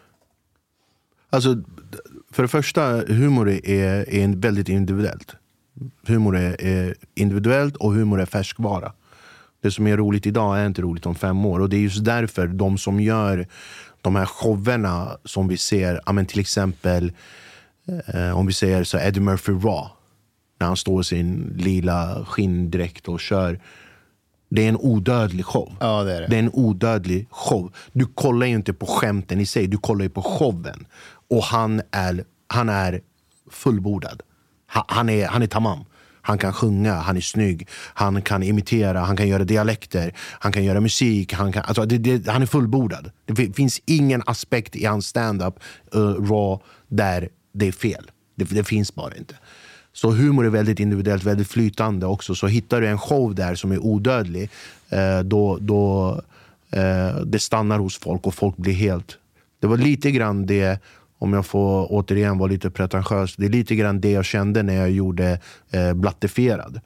Alltså, för det första, humor är, är väldigt individuellt. Humor är, är individuellt och humor är färskvara. Det som är roligt idag är inte roligt om fem år. Och det är just därför de som gör de här showerna som vi ser, ja, men till exempel eh, om vi säger så Eddie Murphy Raw, när han står i sin lila skinndräkt och kör. Det är en odödlig show. Ja, det är det. Det är en odödlig show. Du kollar ju inte på skämten i sig, du kollar ju på showen. Och han är, han är fullbordad. Han, han, är, han är tamam. Han kan sjunga, han är snygg, han kan imitera, han kan göra dialekter, han kan göra musik, han, kan, alltså det, det, han är fullbordad. Det finns ingen aspekt i hans stand-up uh, raw där det är fel. Det, det finns bara inte. Så humor är väldigt individuellt, väldigt flytande också. Så hittar du en show där som är odödlig, eh, då, då eh, det stannar hos folk och folk blir helt... Det var lite grann det, om jag får återigen vara lite pretentiös, det är lite grann det jag kände när jag gjorde eh, Blattifierad.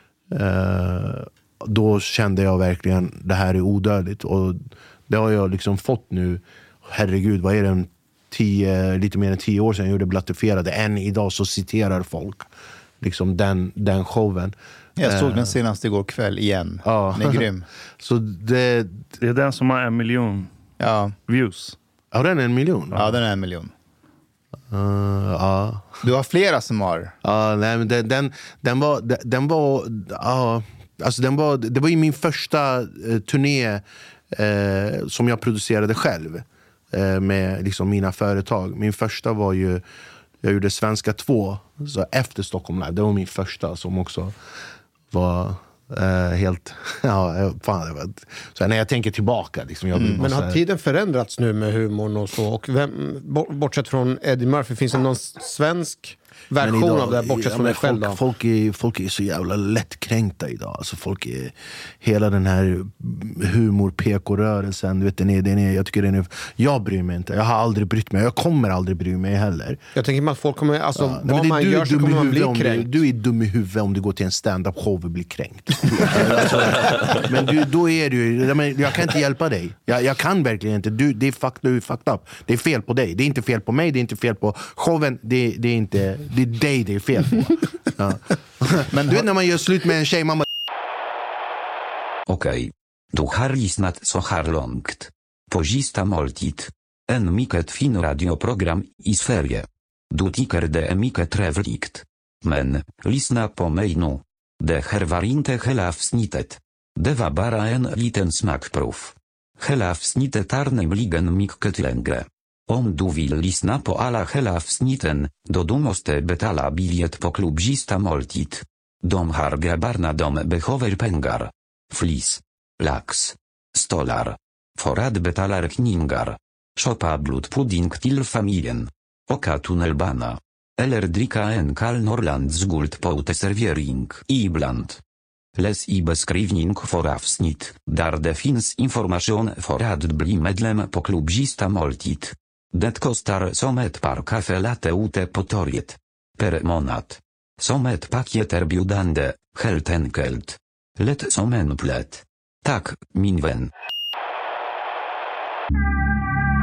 Eh, då kände jag verkligen, det här är odödligt. Och det har jag liksom fått nu, herregud, vad är det, en tio, lite mer än tio år sedan jag gjorde Blattifierade. Än idag så citerar folk liksom den, den showen. Jag såg den senast igår kväll igen. Ja. Den är grym. Så det, det är den som har en miljon ja. views. Ja, den är en miljon? Ja, den är en miljon. Uh, ja. Du har flera som har. Ja, nej, men den, den, den var, den, den var, ja, alltså den var, det var ju min första eh, turné eh, som jag producerade själv eh, med liksom mina företag. Min första var ju, jag gjorde Svenska två, så efter Stockholm Live. Det var min första som också var eh, helt, ja, fan det var, så när jag tänker tillbaka liksom, jag mm. Men har här, tiden förändrats nu med humorn och så? Och vem, bortsett från Eddie Murphy, finns det någon svensk version idag, av det här, bortsett ja, från dig själv folk, folk, är, folk är så jävla lättkränkta idag. Alltså folk är, hela den här humor-P K-rörelsen, du vet, den är, den är, jag tycker den är, jag bryr mig inte, jag har aldrig brytt mig, jag kommer aldrig bry mig heller. Jag tänker mig att folk kommer, alltså ja, vad nej, man du, gör så kommer man bli kränkt. Du, du är dum i huvudet om du går till en stand-up show och blir kränkt. Alltså, men du, då är du, jag, jag kan inte hjälpa dig. Jag, jag kan verkligen inte, du, det är fucked, du är fucked up. Det är fel på dig, det är inte fel på mig, det är inte fel på showen, det, det är inte, det är dig det är fel på. Ja. Men du vet när man gör slut med en tjej, mamma. Okej. Du har lyssnat så här långt på Sista måltid. En mycket fin radioprogram i Sverige. Du tycker det är mycket trevligt. Men, lyssna på mig nu. Det här var inte hela avsnittet. Det var bara en liten smakprov. Hela avsnittet är nämligen mycket längre. Om du vill lyssna på alla hela avsnitten, då du måste betala bilet på klubb Sista måltid. De här grabbarna de behöver pengar. Flis. Lax. Stolar. För att betala räkningar. Shoppa blodpudding till familjen. Åka tunnelbana. Eller dricka en kall Norrlands Guld på uteservering ibland. Les i beskrivning for avsnitt, där det finns information för att bli medlem på klubbsista måltid. Det kostar som ett par kaffe latte ute på torget. Per månad. Som ett paketerbjudande, helt enkelt. Lätt som en plätt. Tack, min vän.